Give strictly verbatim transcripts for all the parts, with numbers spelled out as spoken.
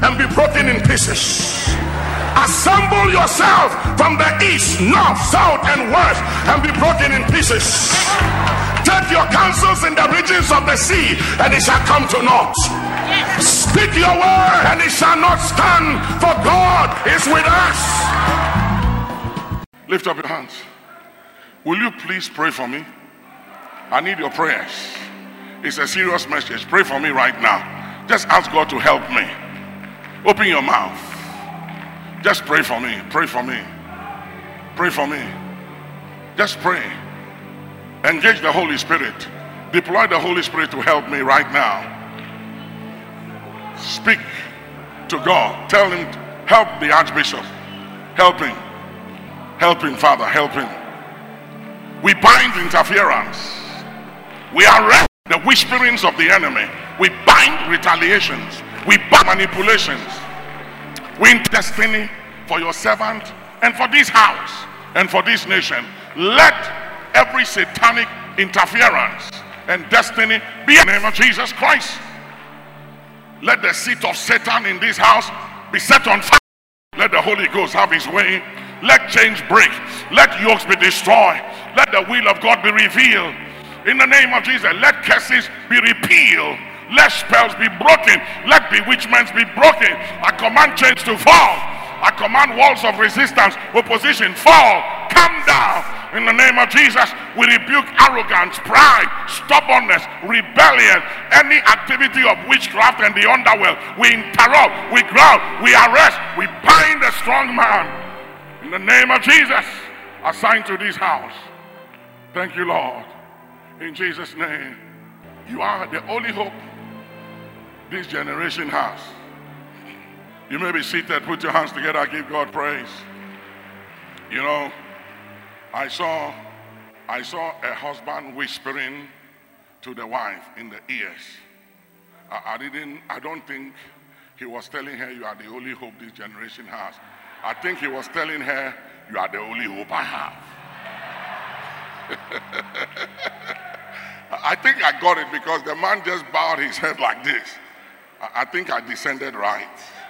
and be broken in pieces. Assemble yourself from the east, north, south, and west and be broken in pieces. Take your counsels in the regions of the sea, and it shall come to naught. Speak your word, and it shall not stand, for God is with us. Lift up your hands. Will you please pray for me? I need your prayers. It's a serious message. Pray for me right now. Just ask God to help me. Open your mouth. Just pray for me. Pray for me. Pray for me. Just pray. Engage the Holy Spirit. Deploy the Holy Spirit to help me right now. Speak to God. Tell him, help the Archbishop. Help him. Help him, Father. Help him. We bind interference. We arrest the whisperings of the enemy. We bind retaliations. We bind manipulations. We in destiny for your servant and for this house and for this nation. Let every satanic interference and destiny be in the name of Jesus Christ. Let the seat of Satan in this house be set on fire. Let the Holy Ghost have his way. Let chains break. Let yokes be destroyed. Let the will of God be revealed. In the name of Jesus, let curses be repealed. Let spells be broken. Let bewitchments be broken. I command chains to fall. I command walls of resistance, opposition, fall. Come down. In the name of Jesus, we rebuke arrogance, pride, stubbornness, rebellion, any activity of witchcraft and the underworld. We interrupt, we ground, we arrest, we bind the strong man. In the name of Jesus, assigned to this house. Thank you, Lord. In Jesus' name, you are the only hope this generation has. You may be seated. Put your hands together. Give God praise. You know, I saw I saw a husband whispering to the wife in the ears. I, I didn't I don't think he was telling her, you are the only hope this generation has. I think he was telling her, you are the only hope I have. I think I got it because the man just bowed his head like this. I think I descended right.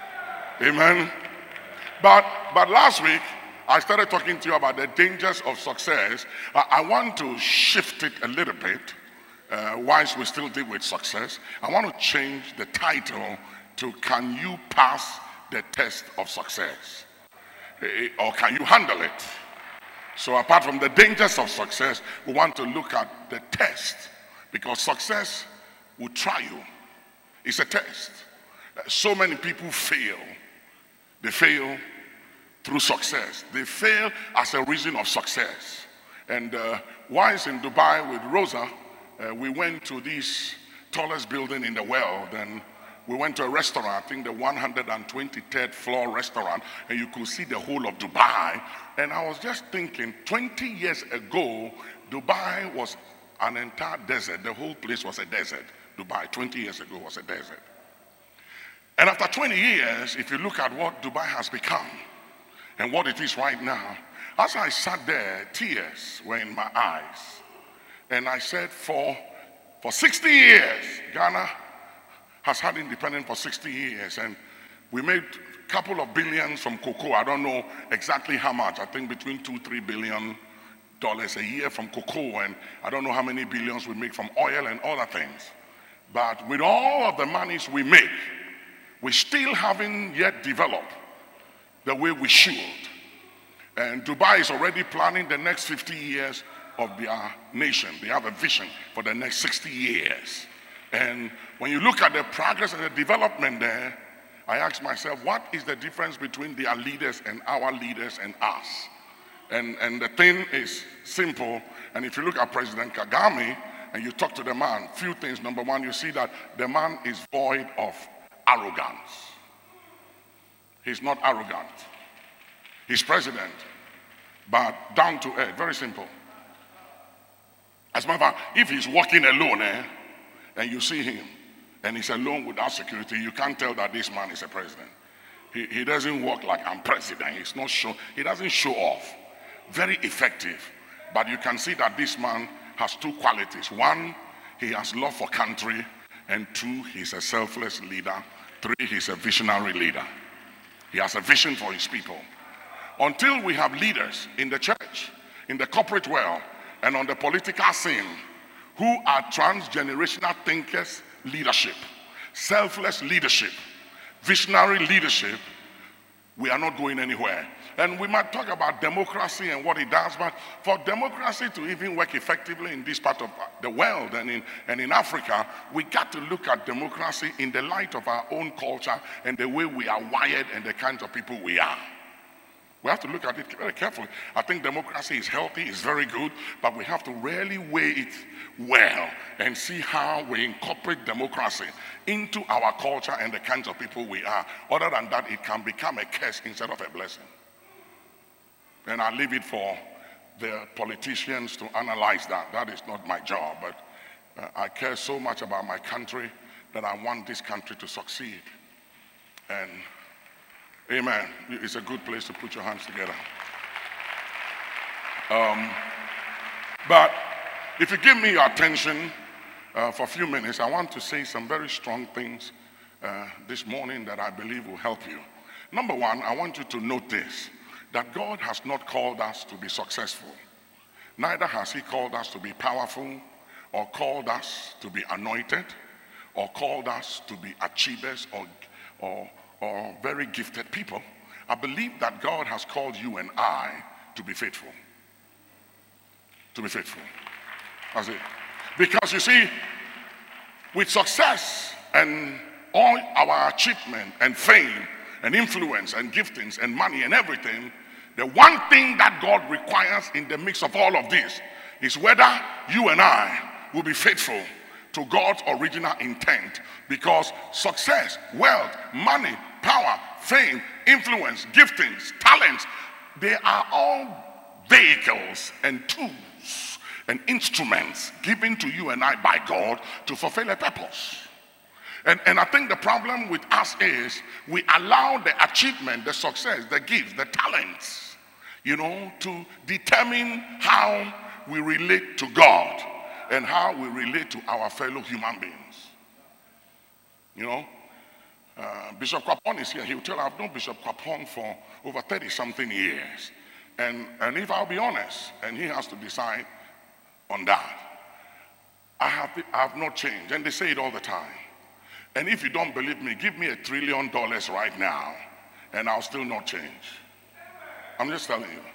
Amen. But but last week I started talking to you about the dangers of success. I, I want to shift it a little bit. Uh, whilst we still deal with success, I want to change the title to "Can you pass the test of success?" Or can you handle it? So apart from the dangers of success, we want to look at the test, because success will try you. It's a test. So many people fail. They fail through success. They fail as a reason of success. And uh, once in Dubai with Rosa, uh, we went to this tallest building in the world, and we went to a restaurant, I think the one hundred twenty-third floor restaurant, and you could see the whole of Dubai. And I was just thinking, twenty years ago, Dubai was an entire desert. The whole place was a desert. Dubai, twenty years ago, was a desert. And after twenty years, if you look at what Dubai has become and what it is right now, as I sat there, tears were in my eyes. And I said, for, for sixty years, Ghana has had independence for sixty years, and we made a couple of billions from cocoa. I don't know exactly how much. I think between two, three billion dollars a year from cocoa, and I don't know how many billions we make from oil and other things. But with all of the monies we make, we still haven't yet developed the way we should. And Dubai is already planning the next fifty years of their nation. They have a vision for the next sixty years. And when you look at the progress and the development there, I ask myself, what is the difference between their leaders and our leaders and us? And, and the thing is simple. And if you look at President Kagame and you talk to the man, few things. Number one, you see that the man is void of arrogance. He's not arrogant. He's president, but down to earth, very simple. As a matter of fact, if he's walking alone, eh, and you see him, and he's alone without security, you can't tell that this man is a president. He, he doesn't walk like I'm president. He's not show, he doesn't show off. Very effective. But you can see that this man has two qualities. One, he has love for country, and two, he's a selfless leader Three, he's a visionary leader. He has a vision for his people. Until we have leaders in the church, in the corporate world, and on the political scene who are transgenerational thinkers, leadership, selfless leadership, visionary leadership, we are not going anywhere. And we might talk about democracy and what it does, but for democracy to even work effectively in this part of the world and in, and in Africa, we got to look at democracy in the light of our own culture and the way we are wired and the kinds of people we are. We have to look at it very carefully. I think democracy is healthy, it's very good, but we have to really weigh it well and see how we incorporate democracy into our culture and the kinds of people we are. Other than that, it can become a curse instead of a blessing. And I leave it for the politicians to analyze that. That is not my job, but uh, I care so much about my country that I want this country to succeed. And amen. It's a good place to put your hands together. Um, but if you give me your attention uh, for a few minutes, I want to say some very strong things uh, this morning that I believe will help you. Number one, I want you to note this, that God has not called us to be successful. Neither has he called us to be powerful, or called us to be anointed, or called us to be achievers or, or or very gifted people. I believe that God has called you and I to be faithful. To be faithful. That's it. Because you see, with success and all our achievement and fame and influence and giftings and money and everything, the one thing that God requires in the mix of all of this is whether you and I will be faithful to God's original intent, because success, wealth, money, power, fame, influence, giftings, talents, they are all vehicles and tools and instruments given to you and I by God to fulfill a purpose. And, and I think the problem with us is we allow the achievement, the success, the gifts, the talents, you know, to determine how we relate to God and how we relate to our fellow human beings. You know, uh, Bishop Kwapon is here. He will tell you, I've known Bishop Kwapon for over thirty something years. And, and if I'll be honest, and he has to decide on that, I have, I have not changed. And they say it all the time. And if you don't believe me, give me a trillion dollars right now, and I'll still not change. I'm just telling you.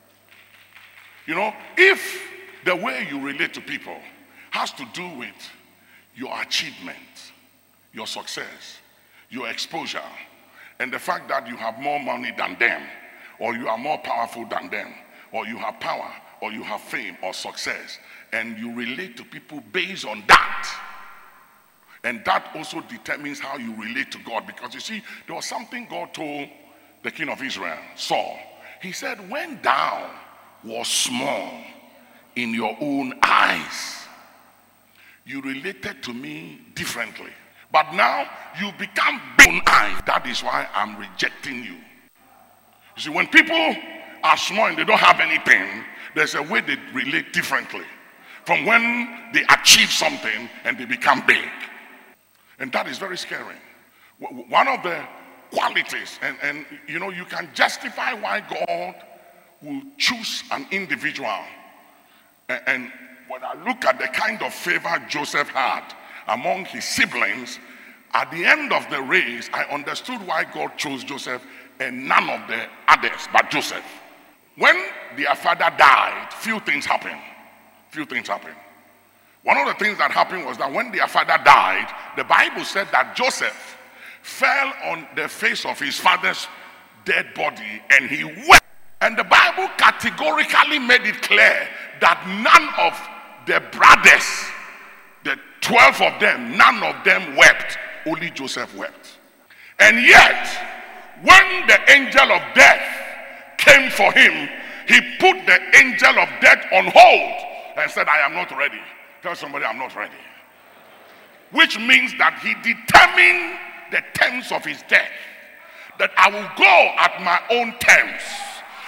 You know, if the way you relate to people has to do with your achievement, your success, your exposure, and the fact that you have more money than them, or you are more powerful than them, or you have power, or you have fame or success, and you relate to people based on that, and that also determines how you relate to God. Because you see, there was something God told the king of Israel, Saul. He said, when thou was small in your own eyes, you related to me differently. But now you become big in eyes. That is why I'm rejecting you. You see, when people are small and they don't have anything, there's a way they relate differently from when they achieve something and they become big. And that is very scary. One of the qualities, and, and you know, you can justify why God will choose an individual. And, and when I look at the kind of favor Joseph had among his siblings, at the end of the race, I understood why God chose Joseph and none of the others but Joseph. When their father died, few things happened. Few things happened. One of the things that happened was that when their father died, the Bible said that Joseph fell on the face of his father's dead body and he wept. And the Bible categorically made it clear that none of the brothers, the twelve of them, none of them wept. Only Joseph wept. And yet, when the angel of death came for him, he put the angel of death on hold and said, I am not ready. Tell somebody, I'm not ready. Which means that he determined the terms of his death. That I will go at my own terms.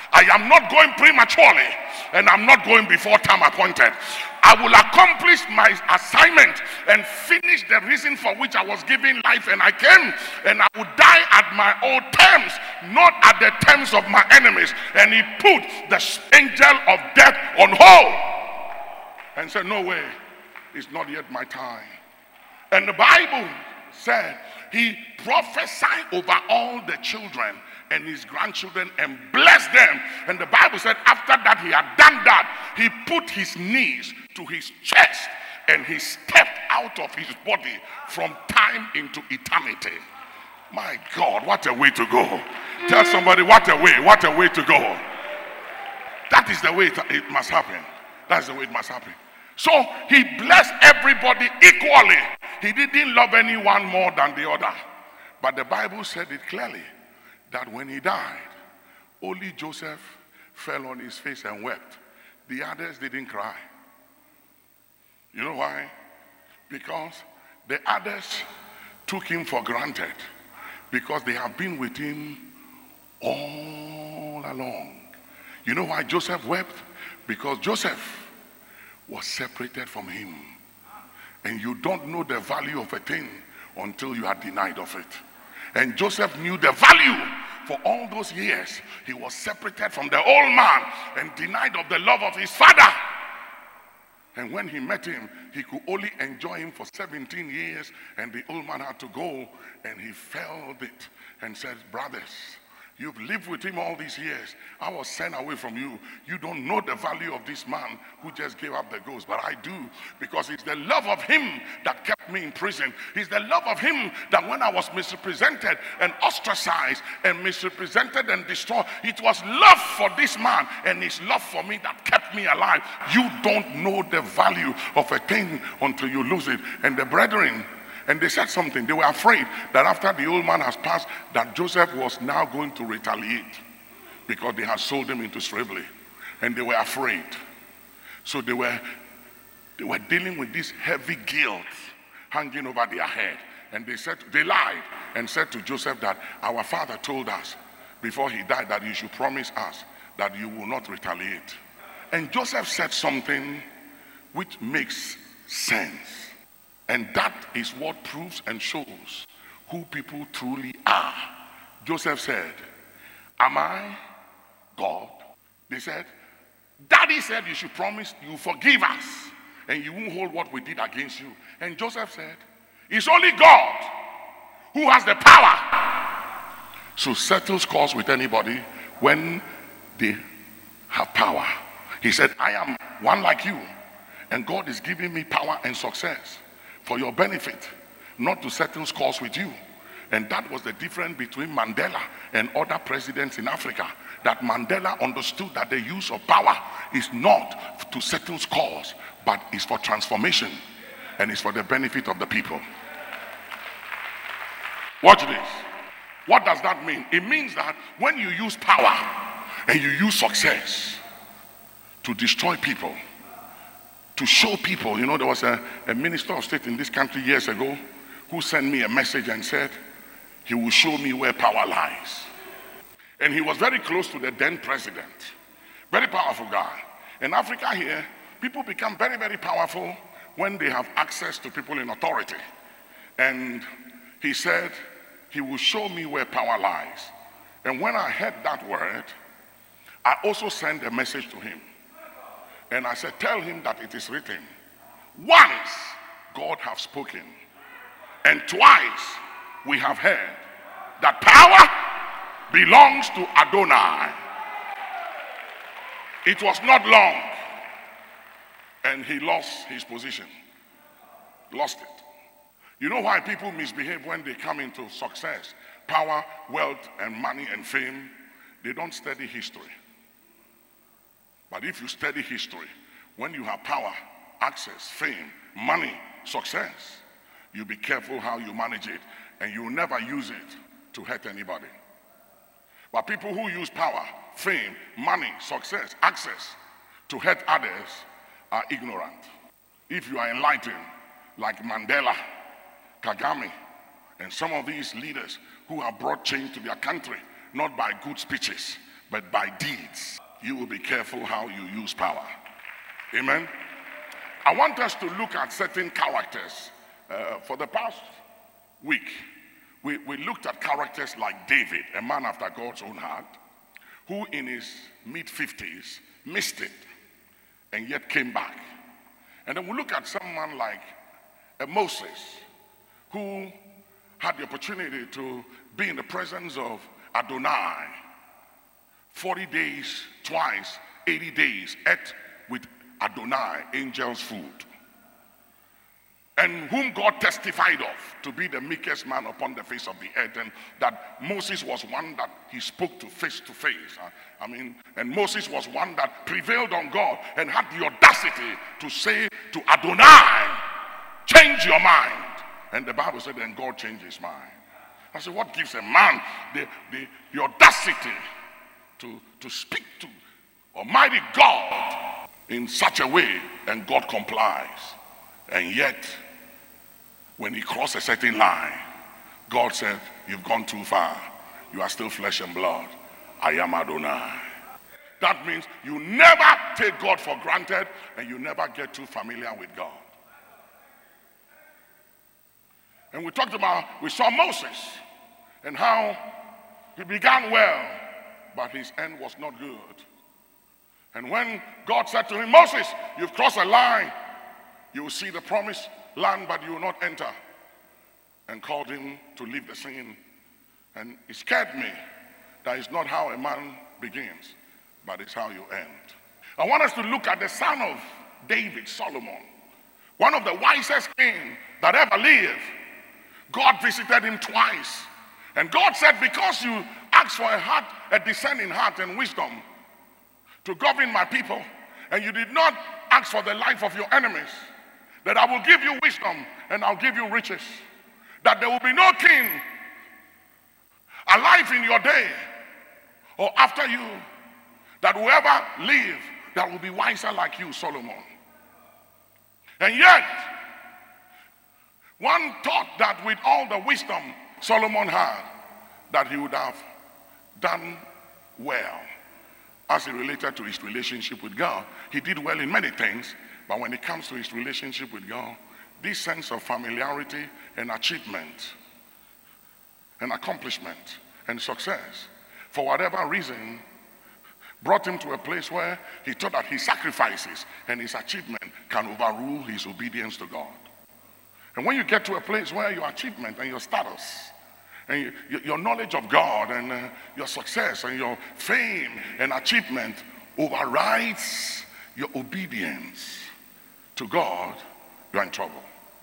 I am not going prematurely, and I'm not going before time appointed. I will accomplish my assignment and finish the reason for which I was given life and I came, and I will die at my own terms, not at the terms of my enemies. And he put the angel of death on hold and said, no way, it's not yet my time. And the Bible said he prophesied over all the children and his grandchildren and blessed them. And the Bible said after that he had done that, he put his knees to his chest and he stepped out of his body from time into eternity. My God, what a way to go. Tell somebody, what a way, what a way to go. That is the way it, it must happen. That's the way it must happen. So he blessed everybody equally. He didn't love anyone more than the other. But the Bible said it clearly that when he died, only Joseph fell on his face and wept. The others didn't cry. You know why? Because the others took him for granted, because they have been with him all along. You know why Joseph wept? Because Joseph was separated from him. And you don't know the value of a thing until you are denied of it. And Joseph knew the value. For all those years, he was separated from the old man and denied of the love of his father. And when he met him, he could only enjoy him for seventeen years, and the old man had to go, and he felt it and said, brothers, you've lived with him all these years. I was sent away from you. You don't know the value of this man who just gave up the ghost, but I do, because it's the love of him that kept me in prison. It's the love of him that when I was misrepresented and ostracized and misrepresented and destroyed, it was love for this man and his love for me that kept me alive. You don't know the value of a thing until you lose it. And the brethren, and they said something. They were afraid that after the old man has passed, that Joseph was now going to retaliate, because they had sold him into slavery. And they were afraid. So they were, they were dealing with this heavy guilt hanging over their head. And they said, they lied and said to Joseph that our father told us before he died that you should promise us that you will not retaliate. And Joseph said something which makes sense. And that is what proves and shows who people truly are. Joseph said, am I God? They said, Daddy said you should promise you forgive us and you won't hold what we did against you. And Joseph said, it's only God who has the power to settle scores with anybody when they have power. He said, I am one like you, and God is giving me power and success for your benefit, not to settle scores with you. And that was the difference between Mandela and other presidents in Africa. That Mandela understood that the use of power is not to settle scores, but is for transformation and is for the benefit of the people. Watch this. What does that mean? It means that when you use power and you use success to destroy people, to show people, you know, there was a, a minister of state in this country years ago who sent me a message and said he will show me where power lies. And he was very close to the then president. Very powerful guy. In Africa here, people become very, very powerful when they have access to people in authority. And he said he will show me where power lies. And when I heard that word, I also sent a message to him. And I said, tell him that it is written, once God has spoken, and twice we have heard that power belongs to Adonai. It was not long, and he lost his position. Lost it. You know why people misbehave when they come into success, power, wealth, and money and fame? They don't study history. But if you study history, when you have power, access, fame, money, success, you be careful how you manage it, and you will never use it to hurt anybody. But people who use power, fame, money, success, access to hurt others are ignorant. If you are enlightened, like Mandela, Kagame, and some of these leaders who have brought change to their country, not by good speeches, but by deeds. You will be careful how you use power. Amen. I want us to look at certain characters. Uh, for the past week, we, we looked at characters like David, a man after God's own heart, who in his mid-fifties missed it and yet came back. And then we look at someone like uh, Moses, who had the opportunity to be in the presence of Adonai forty days, twice, eighty days, ate with Adonai, angels' food, and whom God testified of to be the meekest man upon the face of the earth, and that Moses was one that he spoke to face to face. I mean, and Moses was one that prevailed on God and had the audacity to say to Adonai, change your mind. And the Bible said, then God changed his mind. I said, what gives a man the, the, the audacity to, to speak to Almighty God in such a way, and God complies? And yet, when he crossed a certain line, God said, you've gone too far. You are still flesh and blood. I am Adonai. That means you never take God for granted, and you never get too familiar with God. And we talked about, we saw Moses and how he began well, but his end was not good. And when God said to him, Moses, you've crossed a line, you will see the promised land, but you will not enter, and called him to leave the scene. And it scared me that is not how a man begins, but it's how you end. I want us to look at the son of David, Solomon, one of the wisest kings that ever lived. God visited him twice. And God said, because you asked for a heart, a discerning heart and wisdom to govern my people, and you did not ask for the life of your enemies, that I will give you wisdom and I'll give you riches. That there will be no king alive in your day or after you that will ever live that will be wiser like you, Solomon. And yet, one thought that with all the wisdom Solomon had, that he would have done well as it related to his relationship with God. He did well in many things, but when it comes to his relationship with God, this sense of familiarity and achievement and accomplishment and success, for whatever reason, brought him to a place where he thought that his sacrifices and his achievement can overrule his obedience to God. And when you get to a place where your achievement and your status and your, your knowledge of God and uh, your success and your fame and achievement overrides your obedience to God, you're in trouble.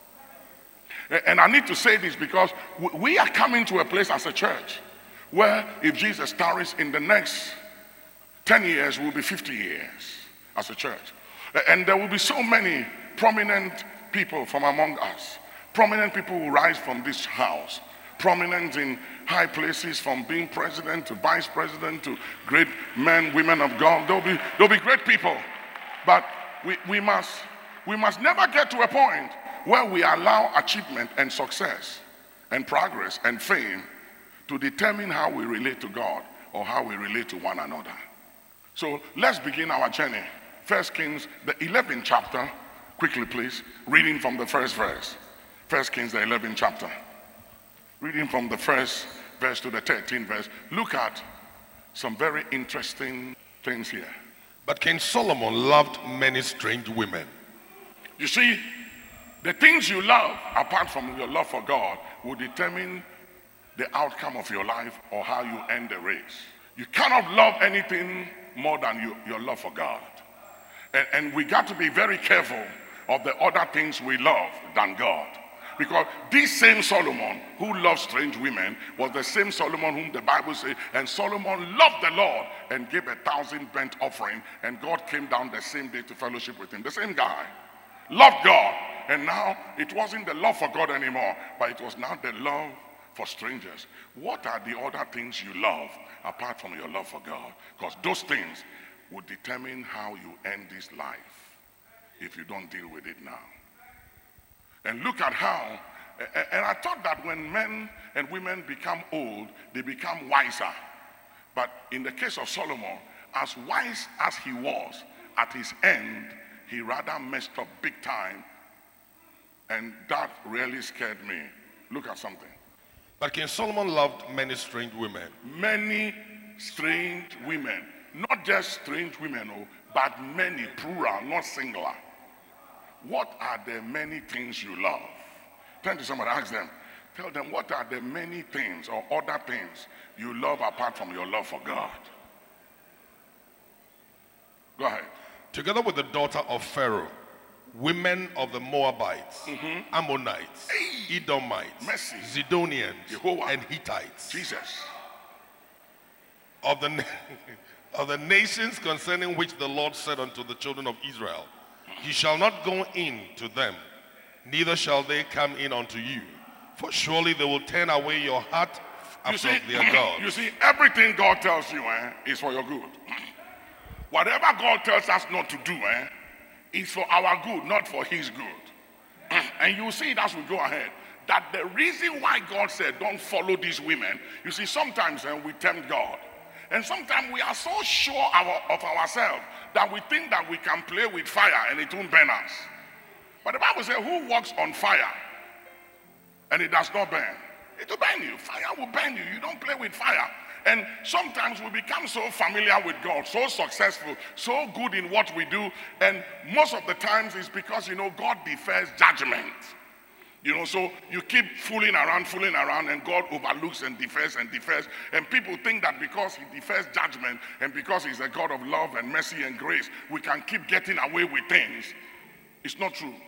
And I need to say this because we are coming to a place as a church where if Jesus tarries in the next ten years, we'll be fifty years as a church. And there will be so many prominent people from among us. Prominent people will rise from this house. Prominent in high places, from being president to vice president to great men, women of God. There'll be, there'll be great people. But we, we, must, we must never get to a point where we allow achievement and success and progress and fame to determine how we relate to God or how we relate to one another. So let's begin our journey. First Kings, the eleventh chapter. Quickly, please. Reading from the first verse. First Kings, the eleventh chapter. Reading from the first verse to the thirteenth verse. Look at some very interesting things here. But King Solomon loved many strange women. You see, the things you love, apart from your love for God, will determine the outcome of your life or how you end the race. You cannot love anything more than you, your love for God. And, and we got to be very careful of the other things we love than God. Because this same Solomon who loved strange women was the same Solomon whom the Bible says, and Solomon loved the Lord and gave a thousand burnt offering, and God came down the same day to fellowship with him. The same guy loved God, and now it wasn't the love for God anymore, but it was now the love for strangers. What are the other things you love apart from your love for God? Because those things will determine how you end this life if you don't deal with it now. And look at how, and I thought that when men and women become old, they become wiser. But in the case of Solomon, as wise as he was, at his end, he rather messed up big time. And that really scared me. Look at something. But King Solomon loved many strange women. Many strange women. Not just strange women, oh, but many, plural, not singular. What are the many things you love? Turn to somebody, ask them. Tell them, what are the many things or other things you love apart from your love for God? Go ahead. Together with the daughter of Pharaoh, women of the Moabites, mm-hmm. Ammonites, hey. Edomites, Mercy. Zidonians, Jehovah. and Hittites. Jesus. Of the, of the nations concerning which the Lord said unto the children of Israel, ye shall not go in to them, neither shall they come in unto you. For surely they will turn away your heart after see, their God. You see, everything God tells you eh, is for your good. Whatever God tells us not to do eh, is for our good, not for his good. And you see it as we go ahead. That the reason why God said don't follow these women, you see, sometimes eh, we tempt God. And sometimes we are so sure our, of ourselves that we think that we can play with fire and it won't burn us. But the Bible says, who walks on fire and it does not burn? It will burn you. Fire will burn you. You don't play with fire. And sometimes we become so familiar with God, so successful, so good in what we do. And most of the times it's because, you know, God defers judgment. You know, so you keep fooling around, fooling around, and God overlooks and defers and defers. And people think that because he defers judgment and because he's a God of love and mercy and grace, we can keep getting away with things. It's not true.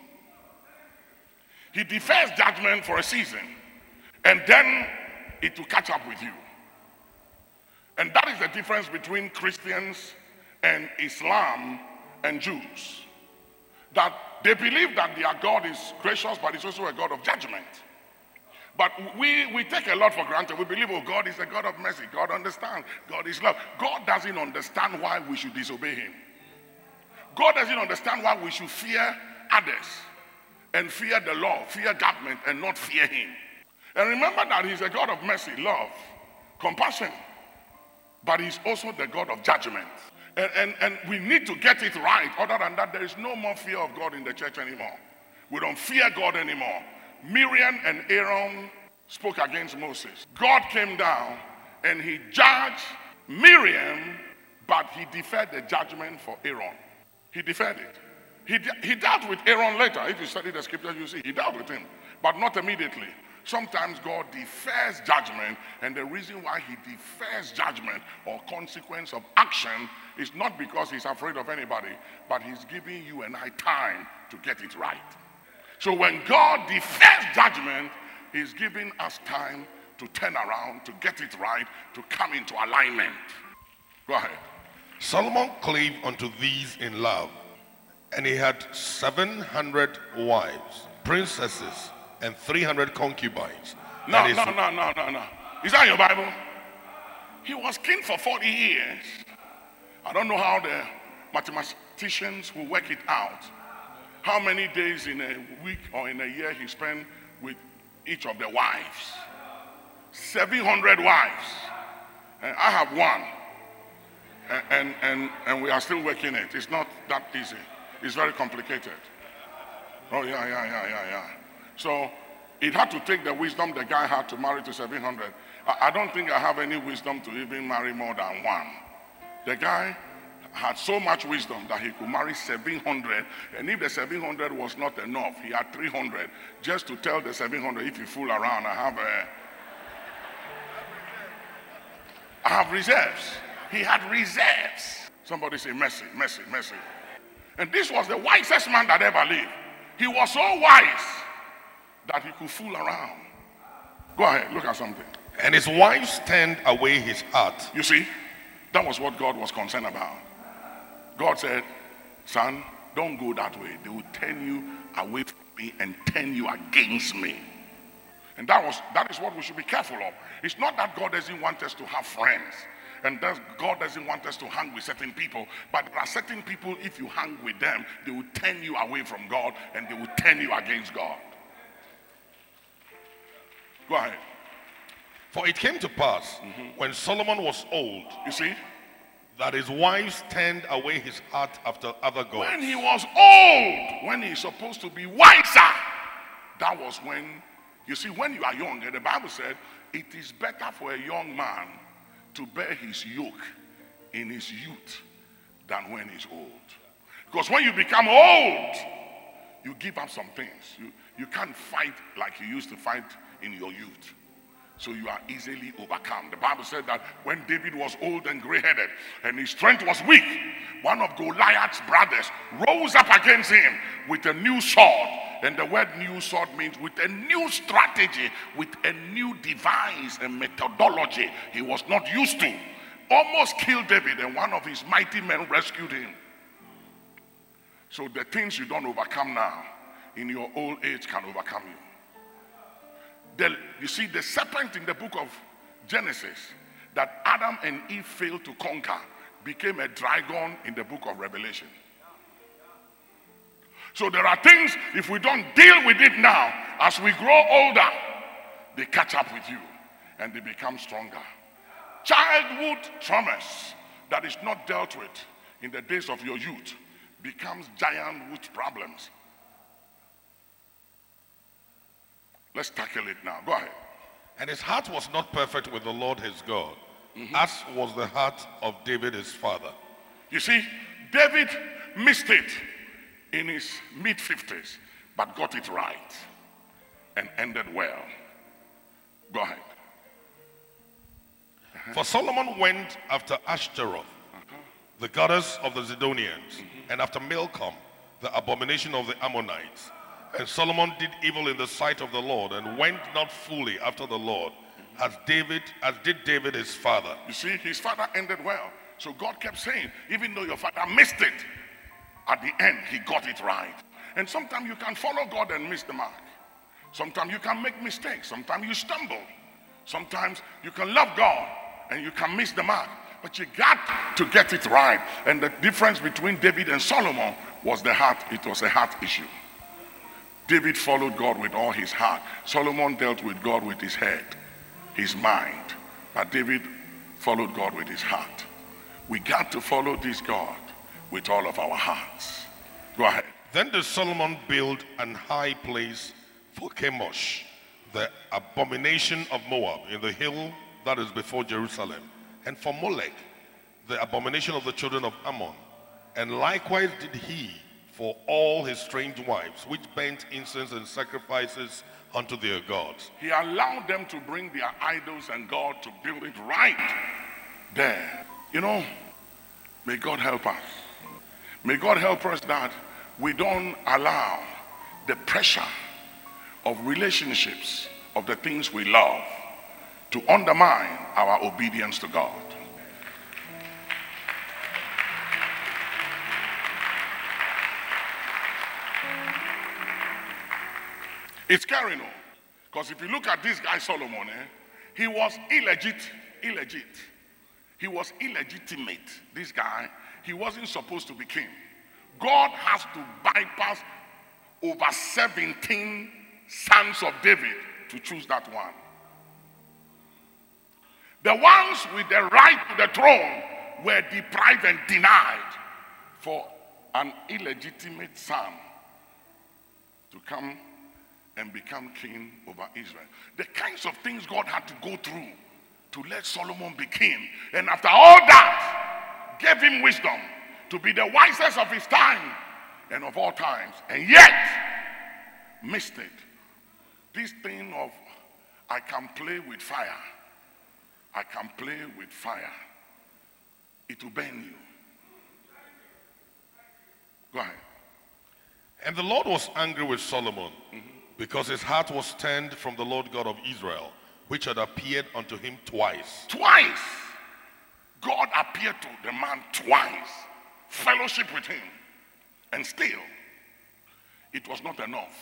He defers judgment for a season, and then it will catch up with you. And that is the difference between Christians and Islam and Jews. That they believe that their God is gracious, but he's also a God of judgment. But we, we take a lot for granted. We believe, oh, God is a God of mercy. God understands. God is love. God doesn't understand why we should disobey him. God doesn't understand why we should fear others and fear the law, fear government, and not fear him. And remember that he's a God of mercy, love, compassion. But he's also the God of judgment. And, and, and we need to get it right. Other than that, there is no more fear of God in the church anymore. We don't fear God anymore. Miriam and Aaron spoke against Moses. God came down and he judged Miriam, but he deferred the judgment for Aaron. He deferred it. He, de- he dealt with Aaron later. If you study the scriptures, you see he dealt with him, but not immediately. Sometimes God defers judgment, and the reason why he defers judgment or consequence of action is not because he's afraid of anybody, but he's giving you and I time to get it right. So when God defers judgment, he's giving us time to turn around, to get it right, to come into alignment. Go ahead. Solomon clave unto these in love, and he had seven hundred wives, princesses, and three hundred concubines. No, no, no, no, no, no. Is that your Bible? He was king for forty years. I don't know how the mathematicians will work it out. How many days in a week or in a year he spent with each of the wives. seven hundred wives. And I have one. And, and, and, and we are still working it. It's not that easy. It's very complicated. Oh, yeah, yeah, yeah, yeah, yeah. So it had to take the wisdom the guy had to marry to seven hundred. I, I don't think I have any wisdom to even marry more than one. The guy had so much wisdom that he could marry seven hundred, and if the seven hundred was not enough, he had three hundred, just to tell the seven hundred, if you fool around, I have a, I have reserves. He had reserves. Somebody say mercy, mercy, mercy. And this was the wisest man that ever lived. He was so wise that he could fool around. Go ahead, look at something. And his wives turned away his heart. You see, that was what God was concerned about. God said, son, don't go that way. They will turn you away from me and turn you against me. And that was that is what we should be careful of. It's not that God doesn't want us to have friends. And that God doesn't want us to hang with certain people. But there are certain people, if you hang with them, they will turn you away from God and they will turn you against God. Go ahead. For it came to pass, when Solomon was old, You see? that his wives turned away his heart after other gods. When he was old, when he's supposed to be wiser, that was when, you see, when you are young, and the Bible said, it is better for a young man to bear his yoke in his youth than when he's old. Because when you become old, you give up some things. You, you can't fight like you used to fight in your youth. So you are easily overcome. The Bible said that when David was old and gray-headed and his strength was weak, one of Goliath's brothers rose up against him with a new sword. And the word new sword means with a new strategy, with a new device and methodology he was not used to. Almost killed David, and one of his mighty men rescued him. So the things you don't overcome now, in your old age can overcome you. The, you see, the serpent in the book of Genesis that Adam and Eve failed to conquer became a dragon in the book of Revelation. So there are things, if we don't deal with it now, as we grow older, they catch up with you and they become stronger. Childhood traumas that is not dealt with in the days of your youth becomes gianthood problems. Let's tackle it now. Go ahead. And his heart was not perfect with the Lord his God, mm-hmm. as was the heart of David his father. You see, David missed it in his mid fifties, but got it right and ended well. Go ahead. Uh-huh. For Solomon went after Ashtaroth, uh-huh. the goddess of the Zidonians, mm-hmm. and after Milcom, the abomination of the Ammonites. And Solomon did evil in the sight of the Lord and went not fully after the Lord, as David, as did David his father. You see, his father ended well. So God kept saying, even though your father missed it, at the end he got it right. And sometimes you can follow God and miss the mark. Sometimes you can make mistakes. Sometimes you stumble. Sometimes you can love God and you can miss the mark. But you got to get it right. And the difference between David and Solomon was the heart. It was a heart issue. David followed God with all his heart. Solomon dealt with God with his head, his mind. But David followed God with his heart. We got to follow this God with all of our hearts. Go ahead. Then did Solomon build an high place for Chemosh, the abomination of Moab, in the hill that is before Jerusalem, and for Molech, the abomination of the children of Ammon. And likewise did he for all his strange wives, which burnt incense and sacrifices unto their gods. He allowed them to bring their idols and God to build it right there. You know, may God help us. May God help us that we don't allow the pressure of relationships, of the things we love, to undermine our obedience to God. It's scary, no? Because if you look at this guy Solomon, eh, he was illegit, illegit. He was illegitimate. This guy, he wasn't supposed to be king. God has to bypass over seventeen sons of David to choose that one. The ones with the right to the throne were deprived and denied for an illegitimate son to come and become king over Israel. The kinds of things God had to go through to let Solomon be king. And after all that, gave him wisdom to be the wisest of his time and of all times. And yet, missed it. This thing of, I can play with fire. I can play with fire. It will burn you. Go ahead. And the Lord was angry with Solomon, mm-hmm. because his heart was turned from the Lord God of Israel, which had appeared unto him twice. Twice. God appeared to the man twice. Fellowship with him. And still, it was not enough.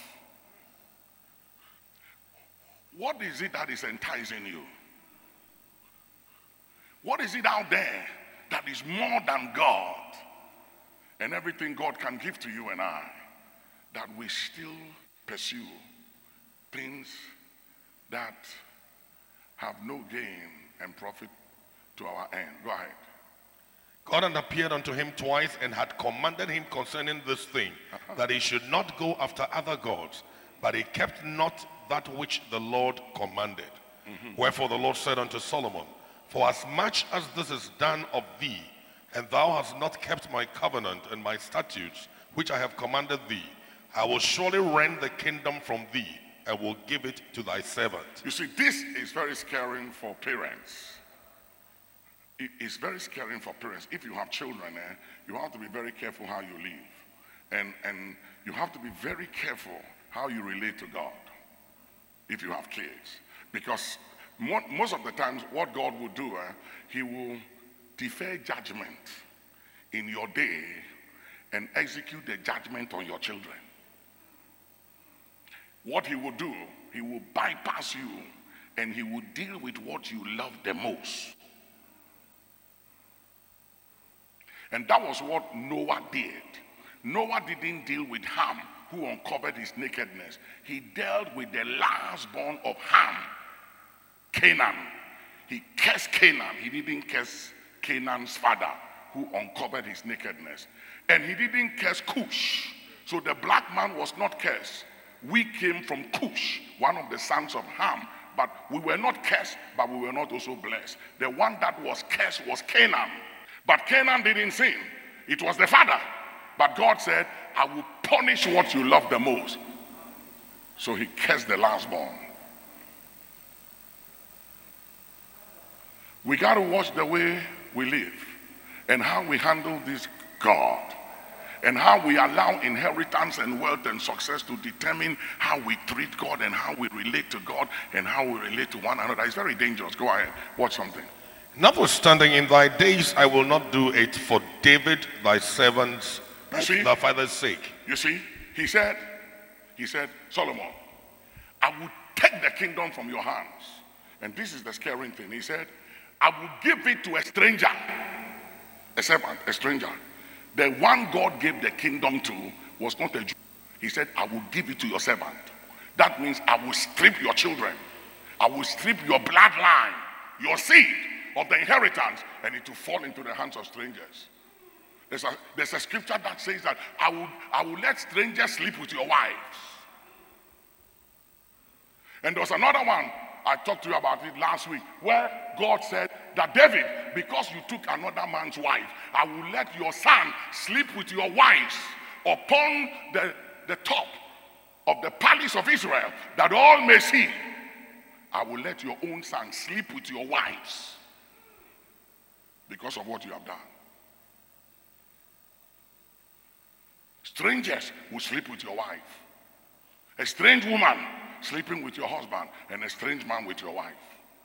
What is it that is enticing you? What is it out there that is more than God? And everything God can give to you and I, that we still pursue things that have no gain and profit to our end. Go ahead. God had appeared unto him twice and had commanded him concerning this thing, uh-huh. that he should not go after other gods, but he kept not that which the Lord commanded. Mm-hmm. Wherefore the Lord said unto Solomon, for as much as this is done of thee, and thou hast not kept my covenant and my statutes, which I have commanded thee, I will surely rend the kingdom from thee, and will give it to thy servant. You see, this is very scary for parents. It is very scary for parents. If you have children, eh, you have to be very careful how you live. And, and you have to be very careful how you relate to God if you have kids. Because mo most of the times what God will do, eh, he will defer judgment in your day and execute the judgment on your children. What he will do, he will bypass you and he will deal with what you love the most. And that was what Noah did. Noah didn't deal with Ham, who uncovered his nakedness. He dealt with the last born of Ham, Canaan. He cursed Canaan. He didn't curse Canaan's father, who uncovered his nakedness. And he didn't curse Cush. So the black man was not cursed. We came from Cush, one of the sons of Ham. But we were not cursed, but we were not also blessed. The one that was cursed was Canaan. But Canaan didn't sin. It was the father. But God said, I will punish what you love the most. So he cursed the lastborn. We got to watch the way we live and how we handle this God and how we allow inheritance and wealth and success to determine how we treat God and how we relate to God and how we relate to one another. It's very dangerous. Go ahead, watch something. Notwithstanding, in thy days I will not do it for David thy servant's, thy father's sake. You see, he said, he said, Solomon, I will take the kingdom from your hands. And this is the scary thing. He said, I will give it to a stranger, a servant, a stranger. The one God gave the kingdom to was not a Jew. He said, I will give it to your servant. That means I will strip your children. I will strip your bloodline, your seed of the inheritance, and it will fall into the hands of strangers. There's a, there's a scripture that says that I will, I will let strangers sleep with your wives. And there was another one, I talked to you about it last week, where God said that David, because you took another man's wife, I will let your son sleep with your wives upon the, the top of the palace of Israel, that all may see. I will let your own son sleep with your wives because of what you have done. Strangers will sleep with your wife. A strange woman sleeping with your husband, and a strange man with your wife.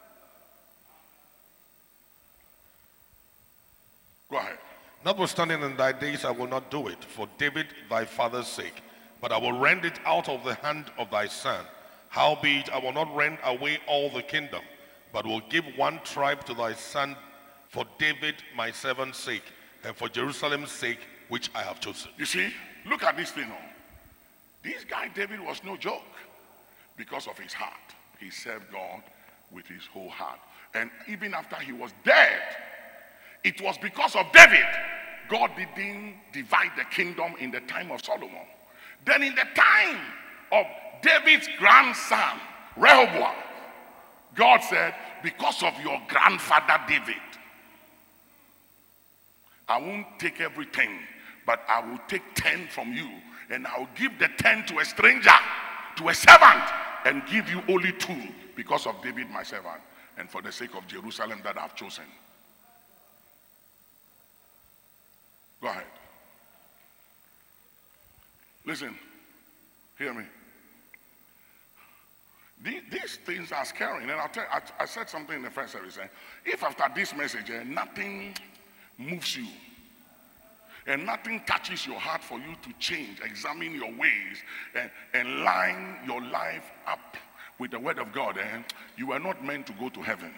Go ahead. Notwithstanding, in thy days I will not do it for David thy father's sake, but I will rend it out of the hand of thy son. Howbeit I will not rend away all the kingdom, but will give one tribe to thy son for David my servant's sake, and for Jerusalem's sake, which I have chosen. You see, look at this thing. Oh. This guy David was no joke. Because of his heart, he served God with his whole heart. And even after he was dead, it was because of David God didn't divide the kingdom in the time of Solomon. Then in the time of David's grandson Rehoboam, God said, because of your grandfather David, I won't take everything, but I will take ten from you, and I will give the ten to a stranger, to a servant, and give you only two because of David my servant, and for the sake of Jerusalem that I've chosen. Go ahead. Listen, hear me. These, these things are scary. And I'll tell, I, I said something in the first service. Eh? If after this message, eh, nothing moves you, and nothing touches your heart for you to change, examine your ways, and, and line your life up with the word of God, eh, you are not meant to go to heaven.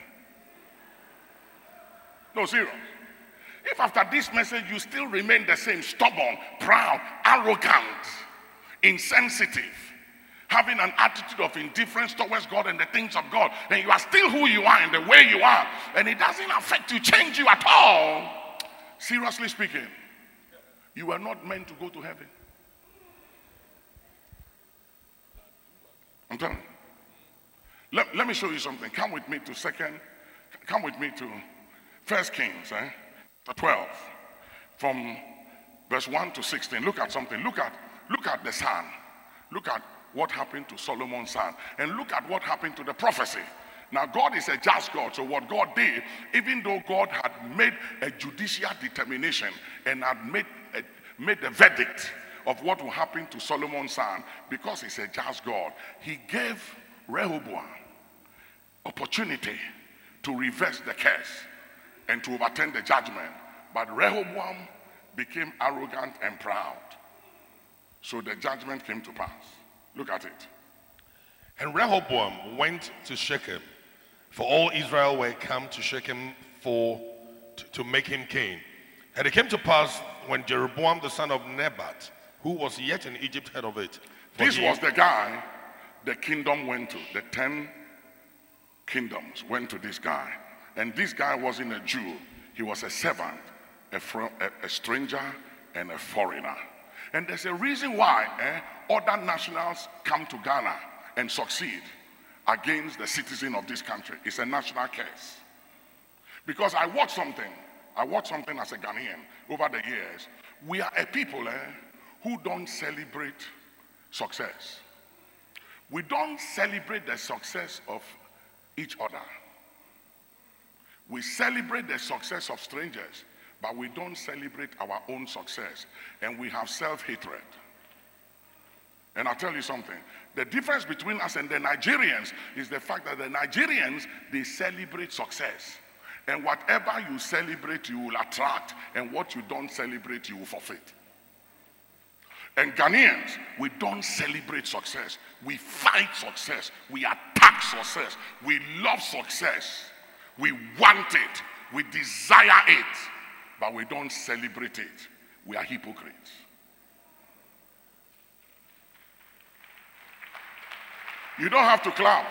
No, serious. If after this message you still remain the same, stubborn, proud, arrogant, insensitive, having an attitude of indifference towards God and the things of God, and you are still who you are and the way you are, and it doesn't affect you, change you at all, seriously speaking, you were not meant to go to heaven. I'm telling you. Let, let me show you something. Come with me to second, come with me to First Kings, eh? To twelve, from verse one to sixteen. Look at something. Look at, look at the son. Look at what happened to Solomon's son. And look at what happened to the prophecy. Now, God is a just God. So what God did, even though God had made a judicial determination and had made a, made the verdict of what will happen to Solomon's son, because he's a just God, he gave Rehoboam opportunity to reverse the curse and to overturn the judgment. But Rehoboam became arrogant and proud. So the judgment came to pass. Look at it. And Rehoboam went to Shechem, for all Israel were come to Shechem for to, to make him king. And it came to pass when Jeroboam the son of Nebat, who was yet in Egypt, heard of it. This he, was the guy the kingdom went to. The ten kingdoms went to this guy. And this guy wasn't a Jew. He was a servant, a, fr- a, a stranger, and a foreigner. And there's a reason why eh, other nationals come to Ghana and succeed against the citizen of this country. It's a national case. Because I watched something. I watched something as a Ghanaian over the years. We are a people eh, who don't celebrate success. We don't celebrate the success of each other. We celebrate the success of strangers, but we don't celebrate our own success. And we have self-hatred. And I'll tell you something. The difference between us and the Nigerians is the fact that the Nigerians, they celebrate success. And whatever you celebrate, you will attract. And what you don't celebrate, you will forfeit. And Ghanaians, we don't celebrate success. We fight success. We attack success. We love success. We want it. We desire it. But we don't celebrate it. We are hypocrites. You don't have to clap.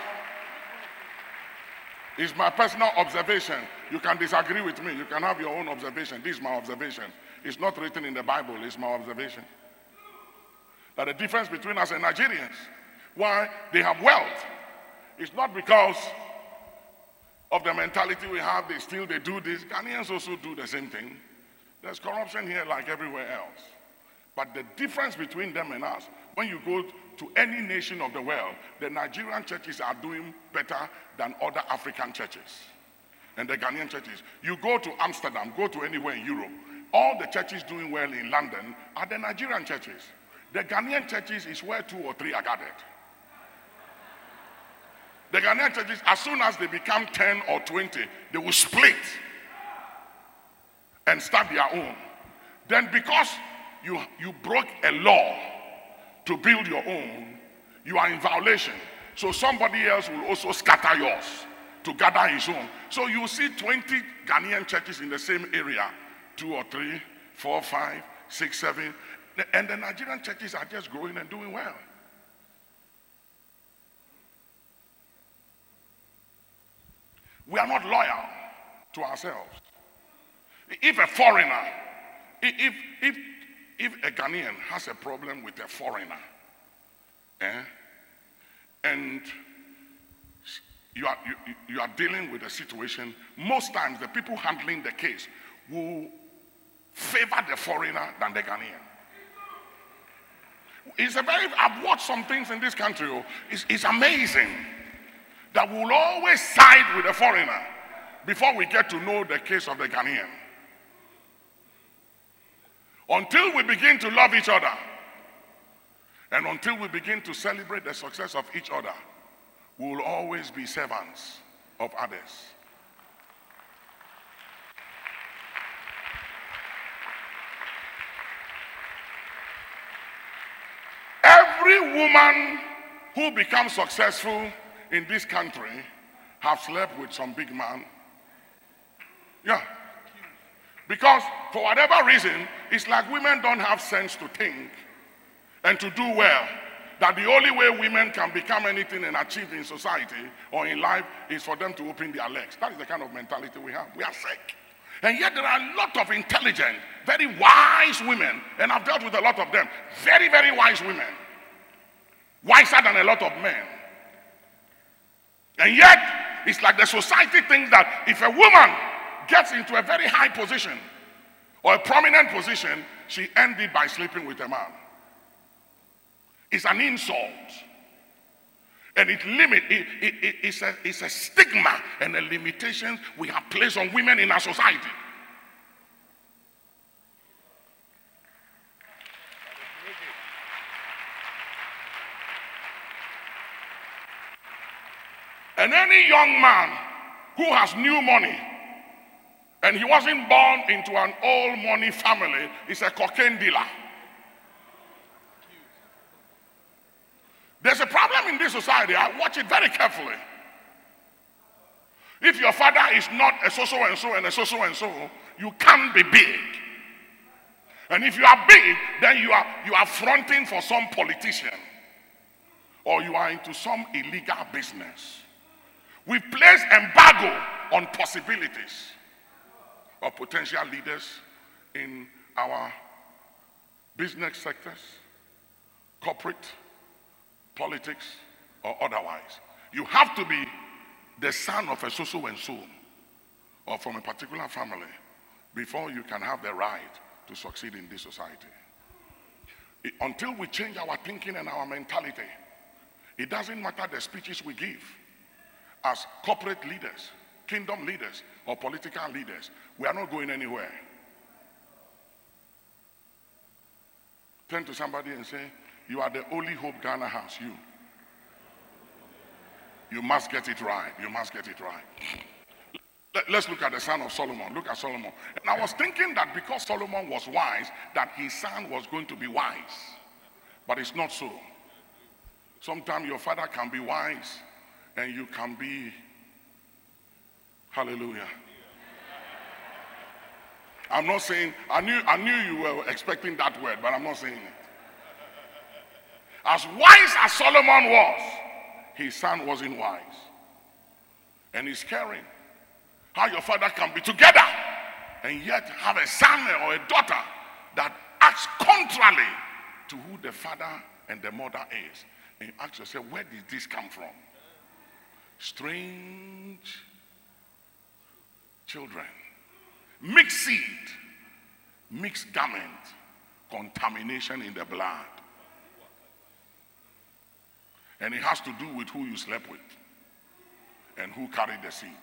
It's my personal observation. You can disagree with me. You can have your own observation. This is my observation. It's not written in the Bible. It's my observation. That the difference between us and Nigerians, why they have wealth, it's not because of the mentality we have. They steal, they do this. Ghanaians also do the same thing. There's corruption here like everywhere else. But the difference between them and us, when you go to any nation of the world, the Nigerian churches are doing better than other African churches. And the Ghanaian churches. You go to Amsterdam, go to anywhere in Europe, all the churches doing well in London are the Nigerian churches. The Ghanaian churches is where two or three are gathered. The Ghanaian churches, as soon as they become ten or twenty, they will split and start their own. Then because you, you broke a law to build your own, you are in violation. So somebody else will also scatter yours to gather his own. So you see twenty Ghanaian churches in the same area, two or three, four, five, six, seven. And the Nigerian churches are just growing and doing well. We are not loyal to ourselves. If a foreigner, if, if, if a Ghanaian has a problem with a foreigner, eh, and you are, you, you are dealing with a situation, most times the people handling the case will favor the foreigner than the Ghanaian. It's a very, I've watched some things in this country. Oh, it's, it's amazing that we'll always side with the foreigner before we get to know the case of the Ghanaian. Until we begin to love each other and until we begin to celebrate the success of each other, we will always be servants of others. Every woman who becomes successful in this country have slept with some big man. Yeah. Because for whatever reason, it's like women don't have sense to think and to do well. that the only way women can become anything and achieve in society or in life is for them to open their legs. That is the kind of mentality we have. We are sick. And yet there are a lot of intelligent, very wise women, and I've dealt with a lot of them, very, very wise women, wiser than a lot of men. And yet, it's like the society thinks that if a woman gets into a very high position or a prominent position, she ends it by sleeping with a man. It's an insult. And it limit it, it, it, it's, a, it's a stigma and a limitation we have placed on women in our society. And any young man who has new money and he wasn't born into an old money family is a cocaine dealer. There's a problem in this society. I watch it very carefully. If your father is not a so-so and so and a so-so and so, you can't be big. And if you are big, then you are, you are fronting for some politician or you are into some illegal business. We place embargo on possibilities of potential leaders in our business sectors, corporate, politics, or otherwise. You have to be the son of a so-so and so or from a particular family before you can have the right to succeed in this society. It, until we change our thinking and our mentality, it doesn't matter the speeches we give as corporate leaders, kingdom leaders, or political leaders. We are not going anywhere. Turn to somebody and say, you are the only hope Ghana has. You. You must get it right. You must get it right. Let's look at the son of Solomon. Look at Solomon. And I was thinking that because Solomon was wise, that his son was going to be wise. But it's not so. Sometimes your father can be wise and you can be, hallelujah. I'm not saying, I knew, I knew you were expecting that word, but I'm not saying it. As wise as Solomon was, his son wasn't wise. And it's scary how your father can be together and yet have a son or a daughter that acts contrary to who the father and the mother is. And you ask yourself, where did this come from? Strange children. Mixed seed, mixed garment, contamination in the blood. And it has to do with who you slept with and who carried the seed.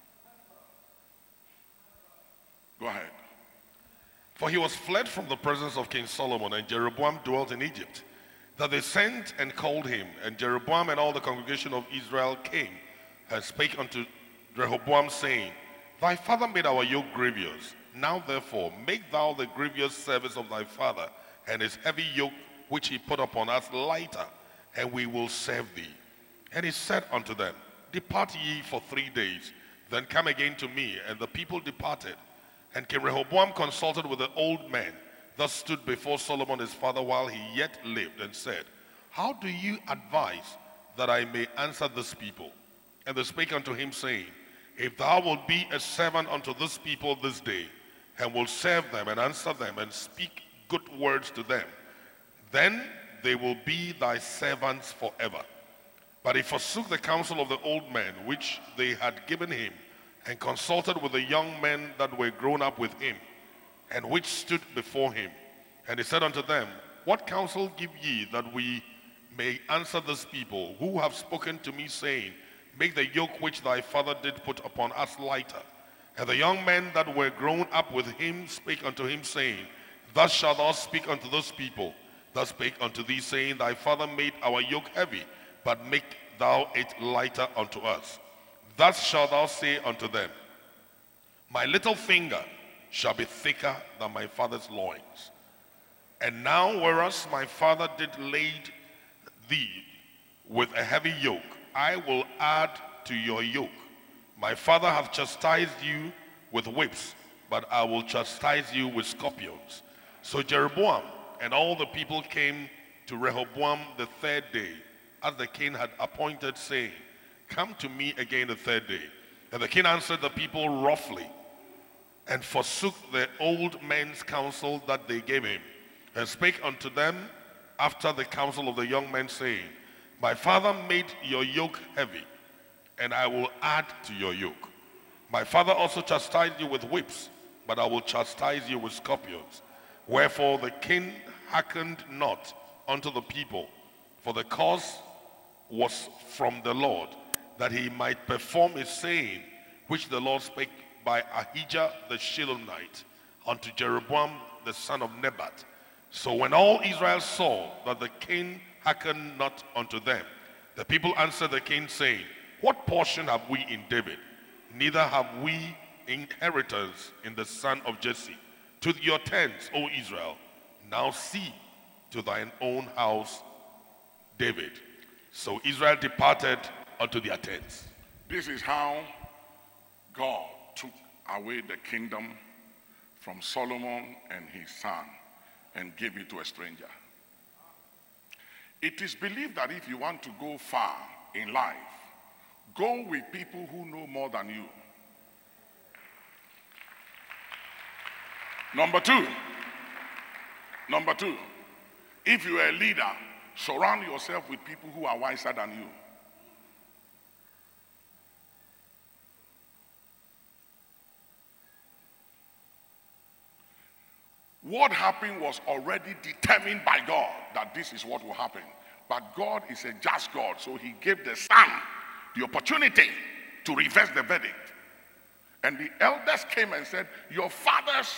Go ahead. For he was fled from the presence of King Solomon, and Jeroboam dwelt in Egypt. That they sent and called him, and Jeroboam and all the congregation of Israel came and spake unto Rehoboam, saying, Thy father made our yoke grievous. Now therefore make thou the grievous service of thy father, and his heavy yoke which he put upon us lighter, and we will serve thee. And he said unto them, Depart ye for three days, then come again to me. And the people departed. And King Rehoboam consulted with the old men, thus stood before Solomon his father while he yet lived, and said, How do you advise that I may answer this people? And they spake unto him, saying, If thou wilt be a servant unto this people this day, and will serve them and answer them and speak good words to them, then they will be thy servants forever. But he forsook the counsel of the old men which they had given him, and consulted with the young men that were grown up with him, and which stood before him. And he said unto them, What counsel give ye that we may answer this people, who have spoken to me, saying, Make the yoke which thy father did put upon us lighter? And the young men that were grown up with him spake unto him, saying, Thus shalt thou speak unto this people. Thus spake unto thee, saying, Thy father made our yoke heavy, but make thou it lighter unto us. Thus shalt thou say unto them, My little finger shall be thicker than my father's loins. And now, whereas my father did lade thee with a heavy yoke, I will add to your yoke. My father hath chastised you with whips, but I will chastise you with scorpions. So Jeroboam and all the people came to Rehoboam the third day, as the king had appointed, saying, come to me again the third day. And the king answered the people roughly, and forsook the old men's counsel that they gave him, and spake unto them after the counsel of the young men, saying, my father made your yoke heavy, and I will add to your yoke. My father also chastised you with whips, but I will chastise you with scorpions. Wherefore the king hearkened not unto the people, for the cause was from the Lord, that he might perform his saying, which the Lord spake by Ahijah the Shilonite unto Jeroboam the son of Nebat. So when all Israel saw that the king hearkened not unto them, the people answered the king, saying, what portion have we in David? Neither have we inheritance in the son of Jesse. To your tents, O Israel, now see to thine own house, David. So Israel departed unto their tents. This is how God took away the kingdom from Solomon and his son and gave it to a stranger. It is believed that if you want to go far in life, go with people who know more than you. Number two, number two, if you are a leader, surround yourself with people who are wiser than you. What happened was already determined by God that this is what will happen. But God is a just God, so he gave the son the opportunity to reverse the verdict. And the elders came and said, your fathers,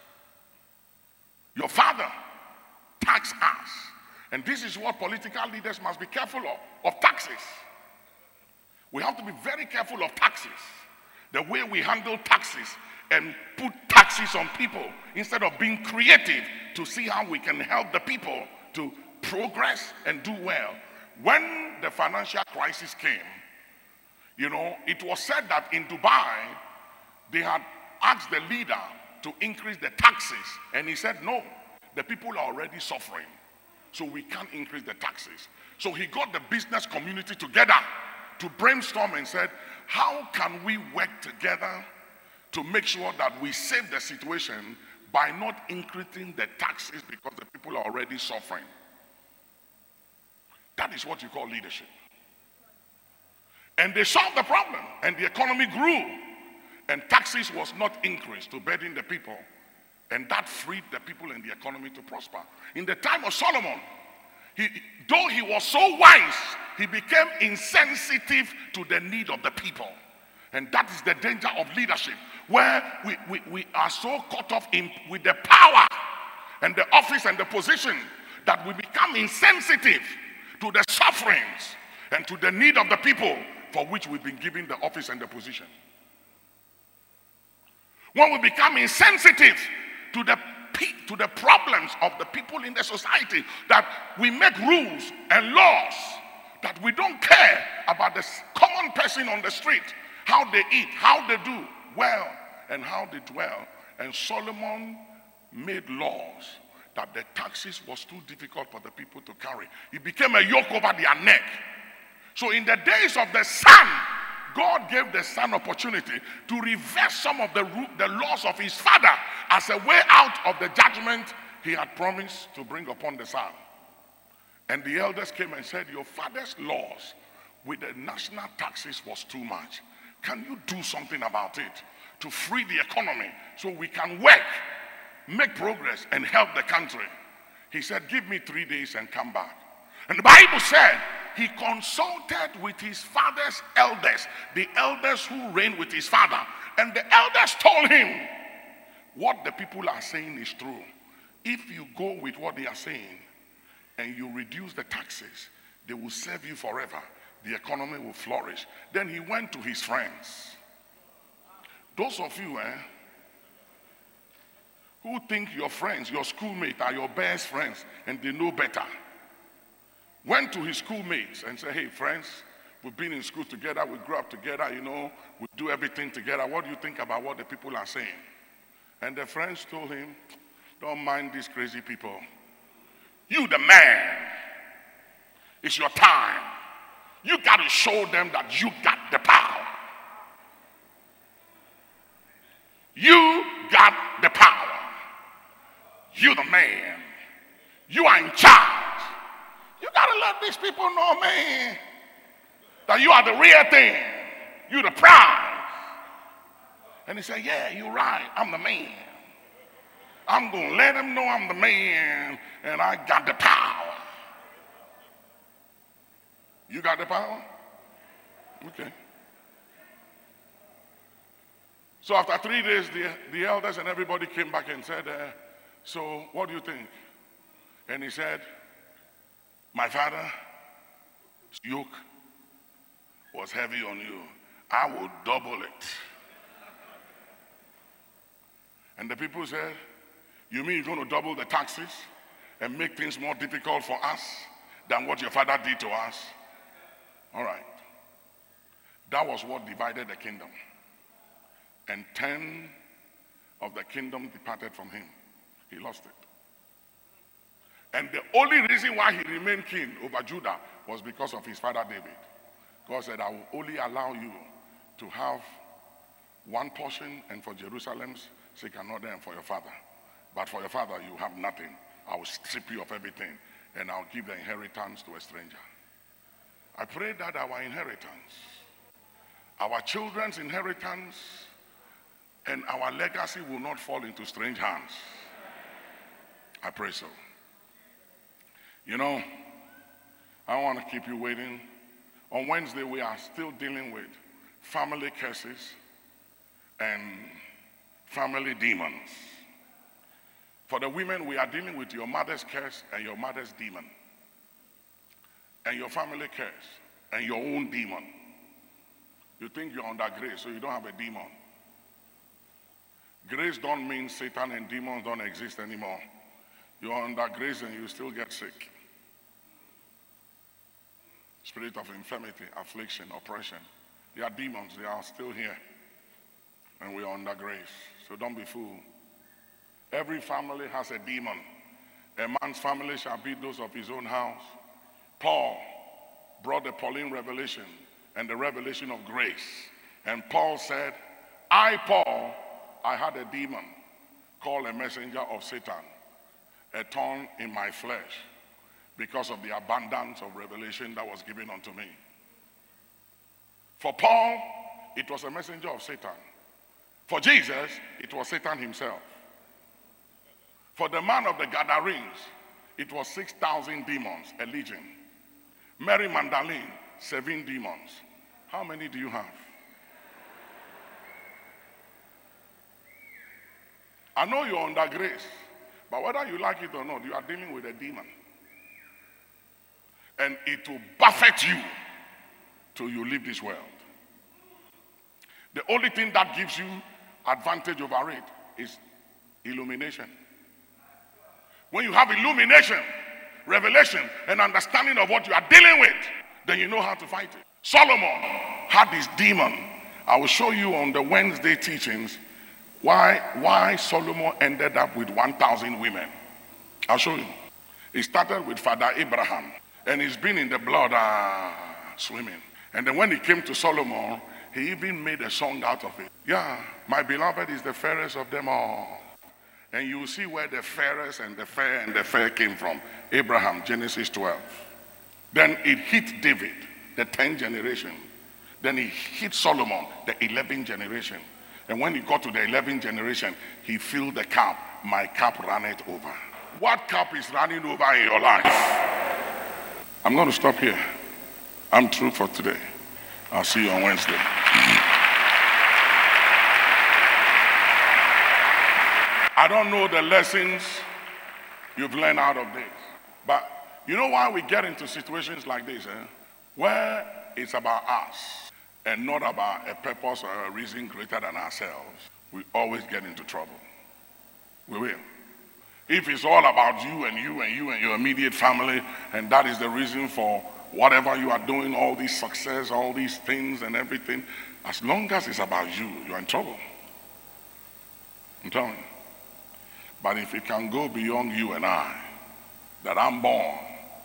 your father taxed us. And this is what political leaders must be careful of, of taxes. We have to be very careful of taxes. The way we handle taxes and put taxes on people instead of being creative to see how we can help the people to progress and do well. When the financial crisis came, you know, it was said that in Dubai, they had asked the leader to increase the taxes, and he said, no, the people are already suffering, so we can't increase the taxes. So he got the business community together to brainstorm and said, how can we work together to make sure that we save the situation by not increasing the taxes because the people are already suffering? That is what you call leadership. And they solved the problem, and the economy grew, and taxes was not increased to burden the people, and that freed the people and the economy to prosper. In the time of Solomon, he, though he was so wise, he became insensitive to the need of the people. And that is the danger of leadership, where we, we, we are so caught up in with the power and the office and the position that we become insensitive to the sufferings and to the need of the people for which we've been given the office and the position. When we become insensitive to the to the problems of the people in the society, that we make rules and laws, that we don't care about the common person on the street, how they eat, how they do well, and how they dwell. And Solomon made laws that the taxes was too difficult for the people to carry. It became a yoke over their neck. So in the days of the son, God gave the son opportunity to reverse some of the, the laws of his father as a way out of the judgment he had promised to bring upon the son. And the elders came and said, your father's laws with the national taxes was too much. Can you do something about it to free the economy so we can work, make progress, and help the country? He said, give me three days and come back. And the Bible said he consulted with his father's elders, the elders who reigned with his father. And the elders told him, what the people are saying is true. If you go with what they are saying and you reduce the taxes, they will serve you forever. The economy will flourish. Then he went to his friends. Those of you eh, who think your friends, your schoolmates are your best friends and they know better, went to his schoolmates and said, hey friends, we've been in school together, we grew up together, you know, we do everything together. What do you think about what the people are saying? And the friends told him, don't mind these crazy people. You the man, It's your time. You got to show them that you got the power. You got the power. You the man. You are in charge. You got to let these people know, man, that you are the real thing. You the prize. And he said, yeah, you're right. I'm the man. I'm going to let them know I'm the man and I got the power. You got the power? Okay. So after three days, the, the elders and everybody came back and said, uh, so what do you think? And he said, my father's yoke was heavy on you. I will double it. And the people said, you mean you're going to double the taxes and make things more difficult for us than what your father did to us? All right. That was what divided the kingdom. And ten of the kingdom departed from him. He lost it. And the only reason why he remained king over Judah was because of his father David. God said, I will only allow you to have one portion, and for Jerusalem's sake another, and for your father. But for your father, you have nothing. I will strip you of everything, and I'll give the inheritance to a stranger. I pray that our inheritance, our children's inheritance, and our legacy will not fall into strange hands. I pray so. You know, I don't want to keep you waiting. On Wednesday, we are still dealing with family curses and family demons. For the women, we are dealing with your mother's curse and your mother's demon, and your family curse and your own demon. You think you're under grace, so you don't have a demon. Grace don't mean Satan and demons don't exist anymore. You're under grace and you still get sick. Spirit of infirmity, affliction, oppression. They are demons, they are still here. And we are under grace. So don't be fooled. Every family has a demon. A man's family shall be those of his own house. Paul brought the Pauline revelation and the revelation of grace. And Paul said, I, Paul, I had a demon called a messenger of Satan, a thorn in my flesh, because of the abundance of revelation that was given unto me. For Paul, it was a messenger of Satan. For Jesus, it was Satan himself. For the man of the Gadarenes, it was six thousand demons, a legion. Mary Magdalene, seven demons. How many do you have? I know you're under grace, but whether you like it or not, you are dealing with a demon. And it will buffet you till you leave this world. The only thing that gives you advantage over it is illumination. When you have illumination, revelation, and understanding of what you are dealing with, then you know how to fight it. Solomon had this demon. I will show you on the Wednesday teachings why, why Solomon ended up with one thousand women. I'll show you. It started with Father Abraham, and he's been in the blood uh, swimming. And then when he came to Solomon, he even made a song out of it. Yeah, my beloved is the fairest of them all. And you will see where the fairest and the fair and the fair came from. Abraham, Genesis twelve. Then it hit David, the tenth generation. Then it hit Solomon, the eleventh generation. And when he got to the eleventh generation, he filled the cup. My cup ran it over. What cup is running over in your life? I'm going to stop here. I'm through for today. I'll see you on Wednesday. I don't know the lessons you've learned out of this. But you know why we get into situations like this, eh? Where it's about us and not about a purpose or a reason greater than ourselves. We always get into trouble. We will. If it's all about you and you and you and your immediate family, and that is the reason for whatever you are doing, all these success, all these things and everything, as long as it's about you, you're in trouble. I'm telling you. But if it can go beyond you and I, that I'm born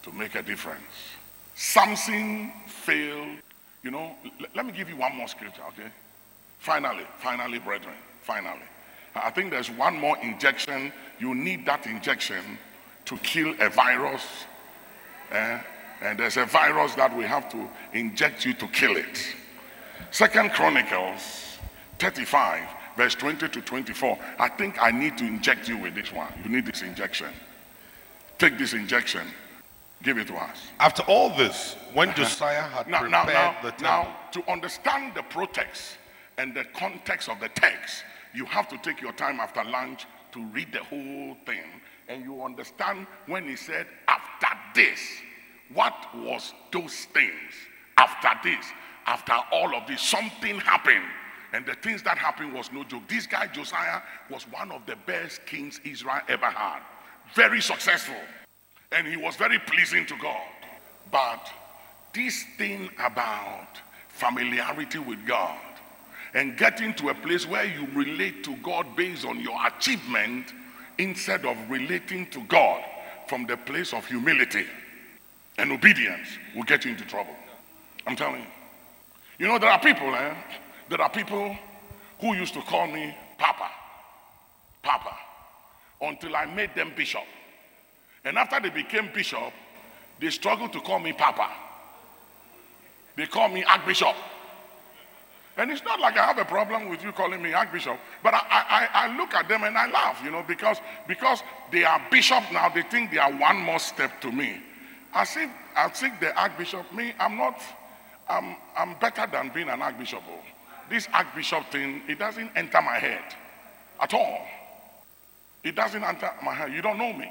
to make a difference. Samson failed. You know, l- let me give you one more scripture, okay? Finally, finally, brethren, finally. I think there's one more injection. You need that injection to kill a virus. Eh? And there's a virus that we have to inject you to kill it. Second Chronicles thirty-five, verse twenty to twenty-four. I think I need to inject you with this one. You need this injection. Take this injection. Give it to us. After all this, when Josiah had Now, prepared now, now, the temple, now, to understand the protext and the context of the text, you have to take your time after lunch to read the whole thing. And you understand when he said, after this, what was those things? After this, after all of this, something happened. And the things that happened was no joke. This guy, Josiah, was one of the best kings Israel ever had. Very successful. And he was very pleasing to God. But this thing about familiarity with God and getting to a place where you relate to God based on your achievement instead of relating to God from the place of humility and obedience will get you into trouble. I'm telling you. You know, there are people, eh? There are people who used to call me Papa. Papa. Until I made them bishop. And after they became bishop, they struggled to call me Papa. They call me Archbishop. And it's not like I have a problem with you calling me Archbishop, but I, I, I look at them and I laugh, you know, because, because they are bishop now, they think they are one more step to me. As if, as if the Archbishop, me, I'm not, I'm, I'm better than being an Archbishop. This Archbishop thing, it doesn't enter my head at all. It doesn't enter my head. You don't know me.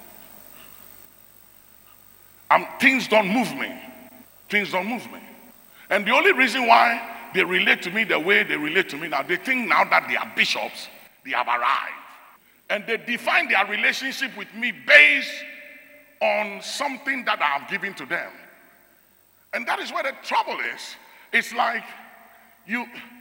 Um, things don't move me. Things don't move me. And the only reason why they relate to me the way they relate to me now, they think now that they are bishops, they have arrived. And they define their relationship with me based on something that I have given to them. And that is where the trouble is. It's like you,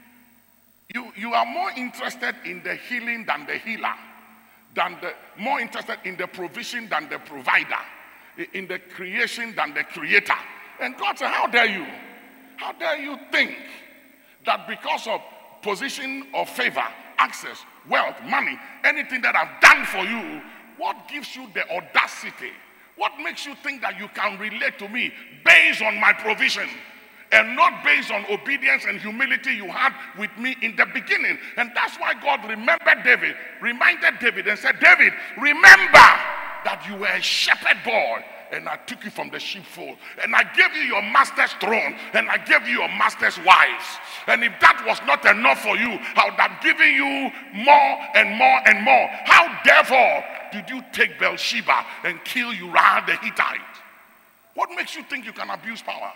you, you are more interested in the healing than the healer, than the, more interested in the provision than the provider, in the creation than the creator. And God said, how dare you? How dare you think that because of position of favor, access, wealth, money, anything that I've done for you, what gives you the audacity? What makes you think that you can relate to me based on my provision and not based on obedience and humility you had with me in the beginning? And that's why God remembered David, reminded David and said, David, remember that you were a shepherd boy, and I took you from the sheepfold, and I gave you your master's throne, and I gave you your master's wives. And if that was not enough for you, I would have given you more and more and more. How therefore did you take Bathsheba and kill Uriah the Hittite? What makes you think you can abuse power?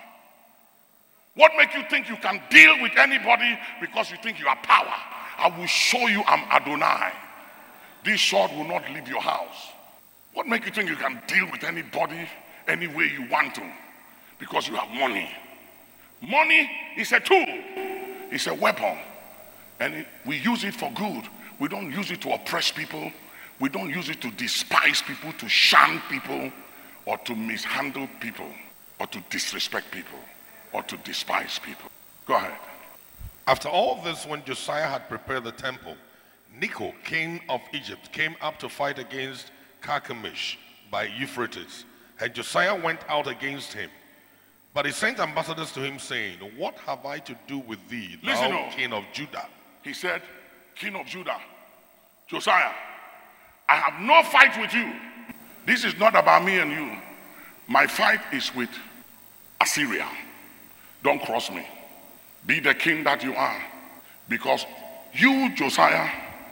What makes you think you can deal with anybody because you think you are power? I will show you I'm Adonai. This sword will not leave your house. What makes you think you can deal with anybody any way you want to? Because you have money. Money is a tool. It's a weapon. And it, we use it for good. We don't use it to oppress people. We don't use it to despise people, to shun people, or to mishandle people, or to disrespect people, or to despise people. Go ahead. After all this, when Josiah had prepared the temple, Necho, king of Egypt, came up to fight against Carchemish by Euphrates, and Josiah went out against him. But he sent ambassadors to him, saying, what have I to do with thee, thou Listen, oh. king of Judah? He said, King of Judah, Josiah, I have no fight with you. This is not about me and you. My fight is with Assyria. Don't cross me. Be the king that you are. Because you, Josiah,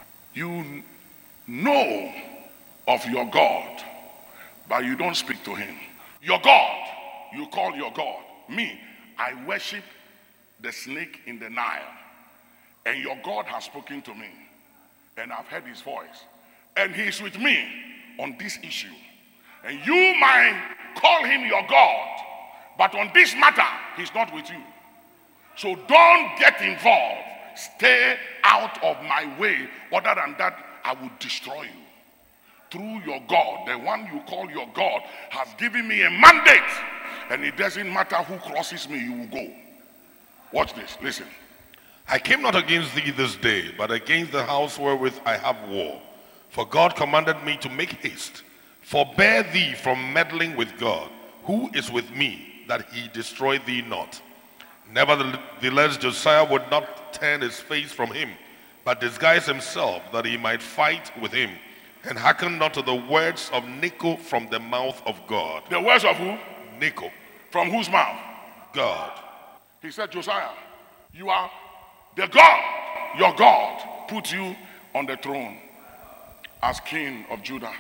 you know of your God, but you don't speak to him. Your God, you call your God. Me, I worship the snake in the Nile. And your God has spoken to me. And I've heard his voice. And he's with me on this issue. And you might call him your God, but on this matter, he's not with you. So don't get involved. Stay out of my way. Other than that, I will destroy you. through your God, the one you call your God, has given me a mandate. And it doesn't matter who crosses me, you will go. Watch this, listen. I came not against thee this day, but against the house wherewith I have war. For God commanded me to make haste. Forbear thee from meddling with God, who is with me, that he destroy thee not. Nevertheless, Josiah would not turn his face from him, but disguise himself, that he might fight with him, and hearken not to the words of Necho from the mouth of God. The words of who? Necho. From whose mouth? God. He said, Josiah, you are the God. Your God put you on the throne as king of Judah.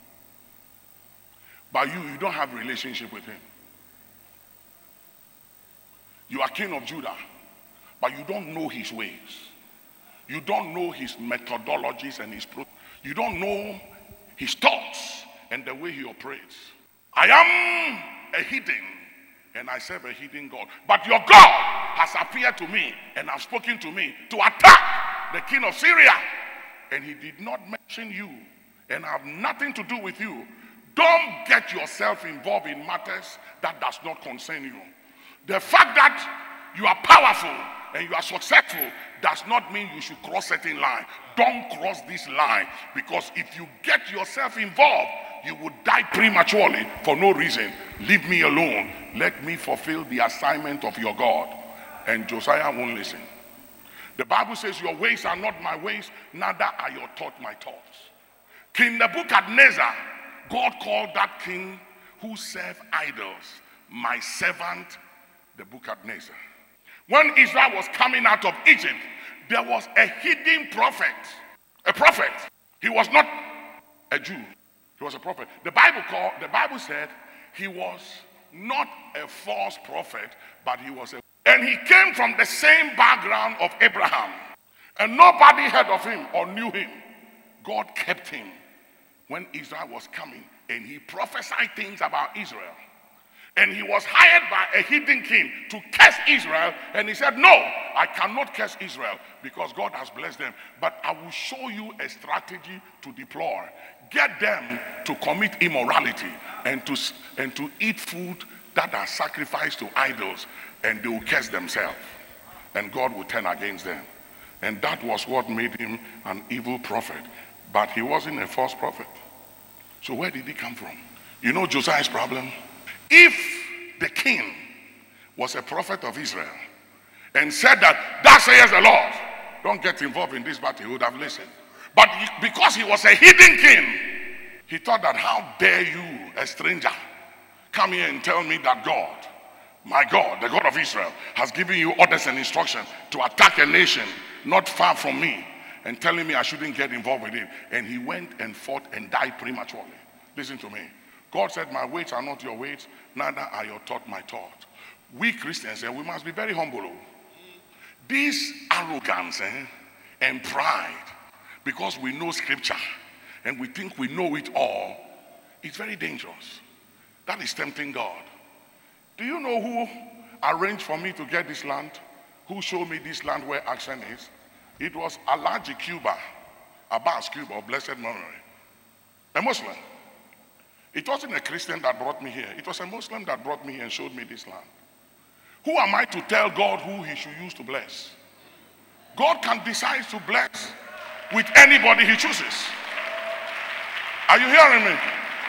But you, you don't have a relationship with him. You are king of Judah, but you don't know his ways. You don't know his methodologies and his pro. You don't know his thoughts and the way he operates. I am a hidden, and I serve a hidden God. But your God has appeared to me and has spoken to me to attack the king of Syria. And he did not mention you and have nothing to do with you. Don't get yourself involved in matters that does not concern you. The fact that you are powerful and you are successful does not mean you should cross certain line. Don't cross this line, because if you get yourself involved, you would die prematurely for no reason. Leave me alone. Let me fulfill the assignment of your God. And Josiah won't listen. The Bible says, your ways are not my ways, neither are your thoughts my thoughts. King Nebuchadnezzar, God called that king who served idols, my servant Nebuchadnezzar. When Israel was coming out of Egypt, there was a hidden prophet. A prophet. He was not a Jew. He was a prophet. The Bible called, the Bible said he was not a false prophet, but he was a, and he came from the same background of Abraham. And nobody heard of him or knew him. God kept him when Israel was coming, and he prophesied things about Israel. And he was hired by a hidden king to curse Israel. And he said, no, I cannot curse Israel because God has blessed them. But I will show you a strategy to deploy. Get them to commit immorality and to, and to eat food that are sacrificed to idols. And they will curse themselves. And God will turn against them. And that was what made him an evil prophet. But he wasn't a false prophet. So where did he come from? You know Josiah's problem? If the king was a prophet of Israel and said that, thus says the Lord, don't get involved in this battle, he would have listened. But because he was a hidden king, he thought that, how dare you, a stranger, come here and tell me that God, my God, the God of Israel, has given you orders and instruction to attack a nation not far from me, and telling me I shouldn't get involved with it. And he went and fought and died prematurely. Listen to me. God said, my ways are not your ways, neither are your thoughts my thoughts. We Christians, eh, we must be very humble. This arrogance eh, and pride, because we know scripture and we think we know it all, it's very dangerous. That is tempting God. Do you know who arranged for me to get this land? Who showed me this land where Action is? It was Alhaji Cuba, Abbas Cuba of blessed memory, a Muslim. It wasn't a Christian that brought me here. It was a Muslim that brought me here and showed me this land. Who am I to tell God who he should use to bless? God can decide to bless with anybody he chooses. Are you hearing me?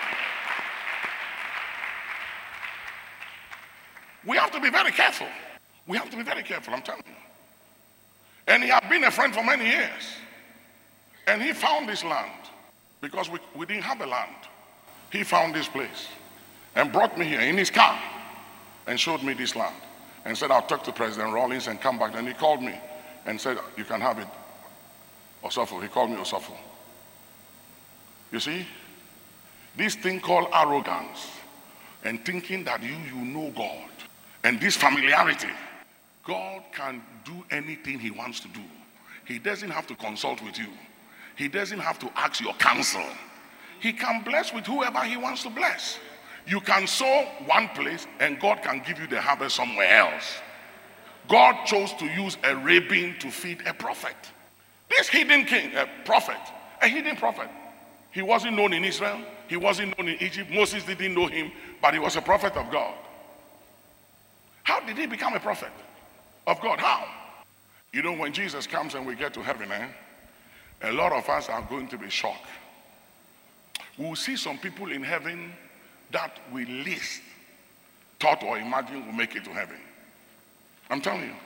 We have to be very careful. We have to be very careful, I'm telling you. And he had been a friend for many years. And he found this land because we, we didn't have a land. He found this place and brought me here in his car and showed me this land and said, I'll talk to President Rawlings and come back. And he called me and said, you can have it, Osofo. He called me Osofo. You see, this thing called arrogance and thinking that you, you know God, and this familiarity, God can do anything he wants to do. He doesn't have to consult with you. He doesn't have to ask your counsel. He can bless with whoever he wants to bless. You can sow one place and God can give you the harvest somewhere else. God chose to use a rabbin to feed a prophet. This hidden king, a prophet, a hidden prophet. He wasn't known in Israel. He wasn't known in Egypt. Moses didn't know him, but he was a prophet of God. How did he become a prophet of God? How? You know, when Jesus comes and we get to heaven, eh, a lot of us are going to be shocked. We will see some people in heaven that we least thought or imagined will make it to heaven. I'm telling you.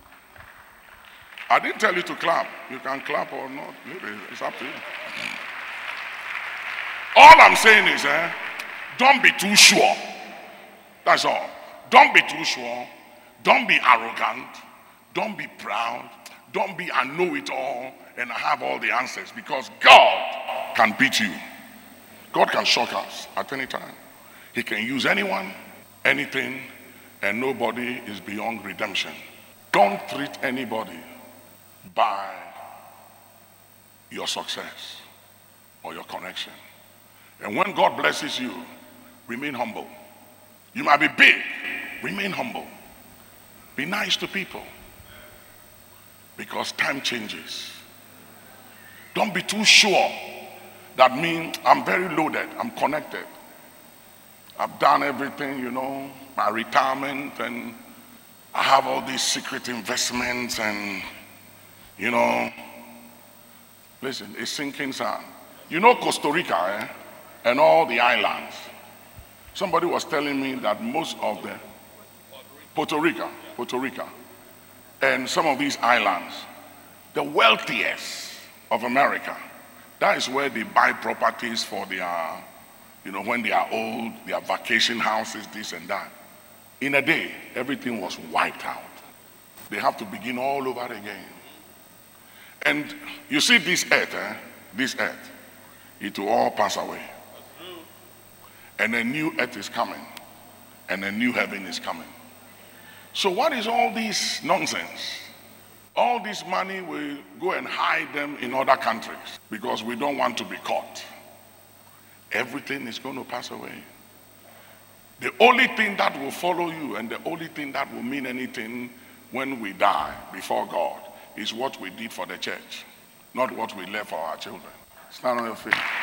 I didn't tell you to clap. You can clap or not. It's up to you. All I'm saying is, eh, don't be too sure. That's all. Don't be too sure. Don't be arrogant. Don't be proud. Don't be I know it all and I have all the answers, because God can beat you. God can shock us at any time. He can use anyone, anything, and nobody is beyond redemption. Don't treat anybody by your success or your connection. And when God blesses you, remain humble. You might be big, remain humble. Be nice to people, because time changes. Don't be too sure. That means I'm very loaded, I'm connected. I've done everything, you know, my retirement, and I have all these secret investments, and, you know, listen, it's sinking sand. You know Costa Rica, eh? And all the islands. Somebody was telling me that most of the Puerto Rico, Puerto Rico, and some of these islands, the wealthiest of America, that is where they buy properties for their, you know, when they are old, their vacation houses, this and that. In a day, everything was wiped out. They have to begin all over again. And you see this earth, eh? This earth, it will all pass away. And a new earth is coming. And a new heaven is coming. So what is all this nonsense? All this money, we go and hide them in other countries because we don't want to be caught. Everything is going to pass away. The only thing that will follow you and the only thing that will mean anything when we die before God is what we did for the church, not what we left for our children. Stand on your feet.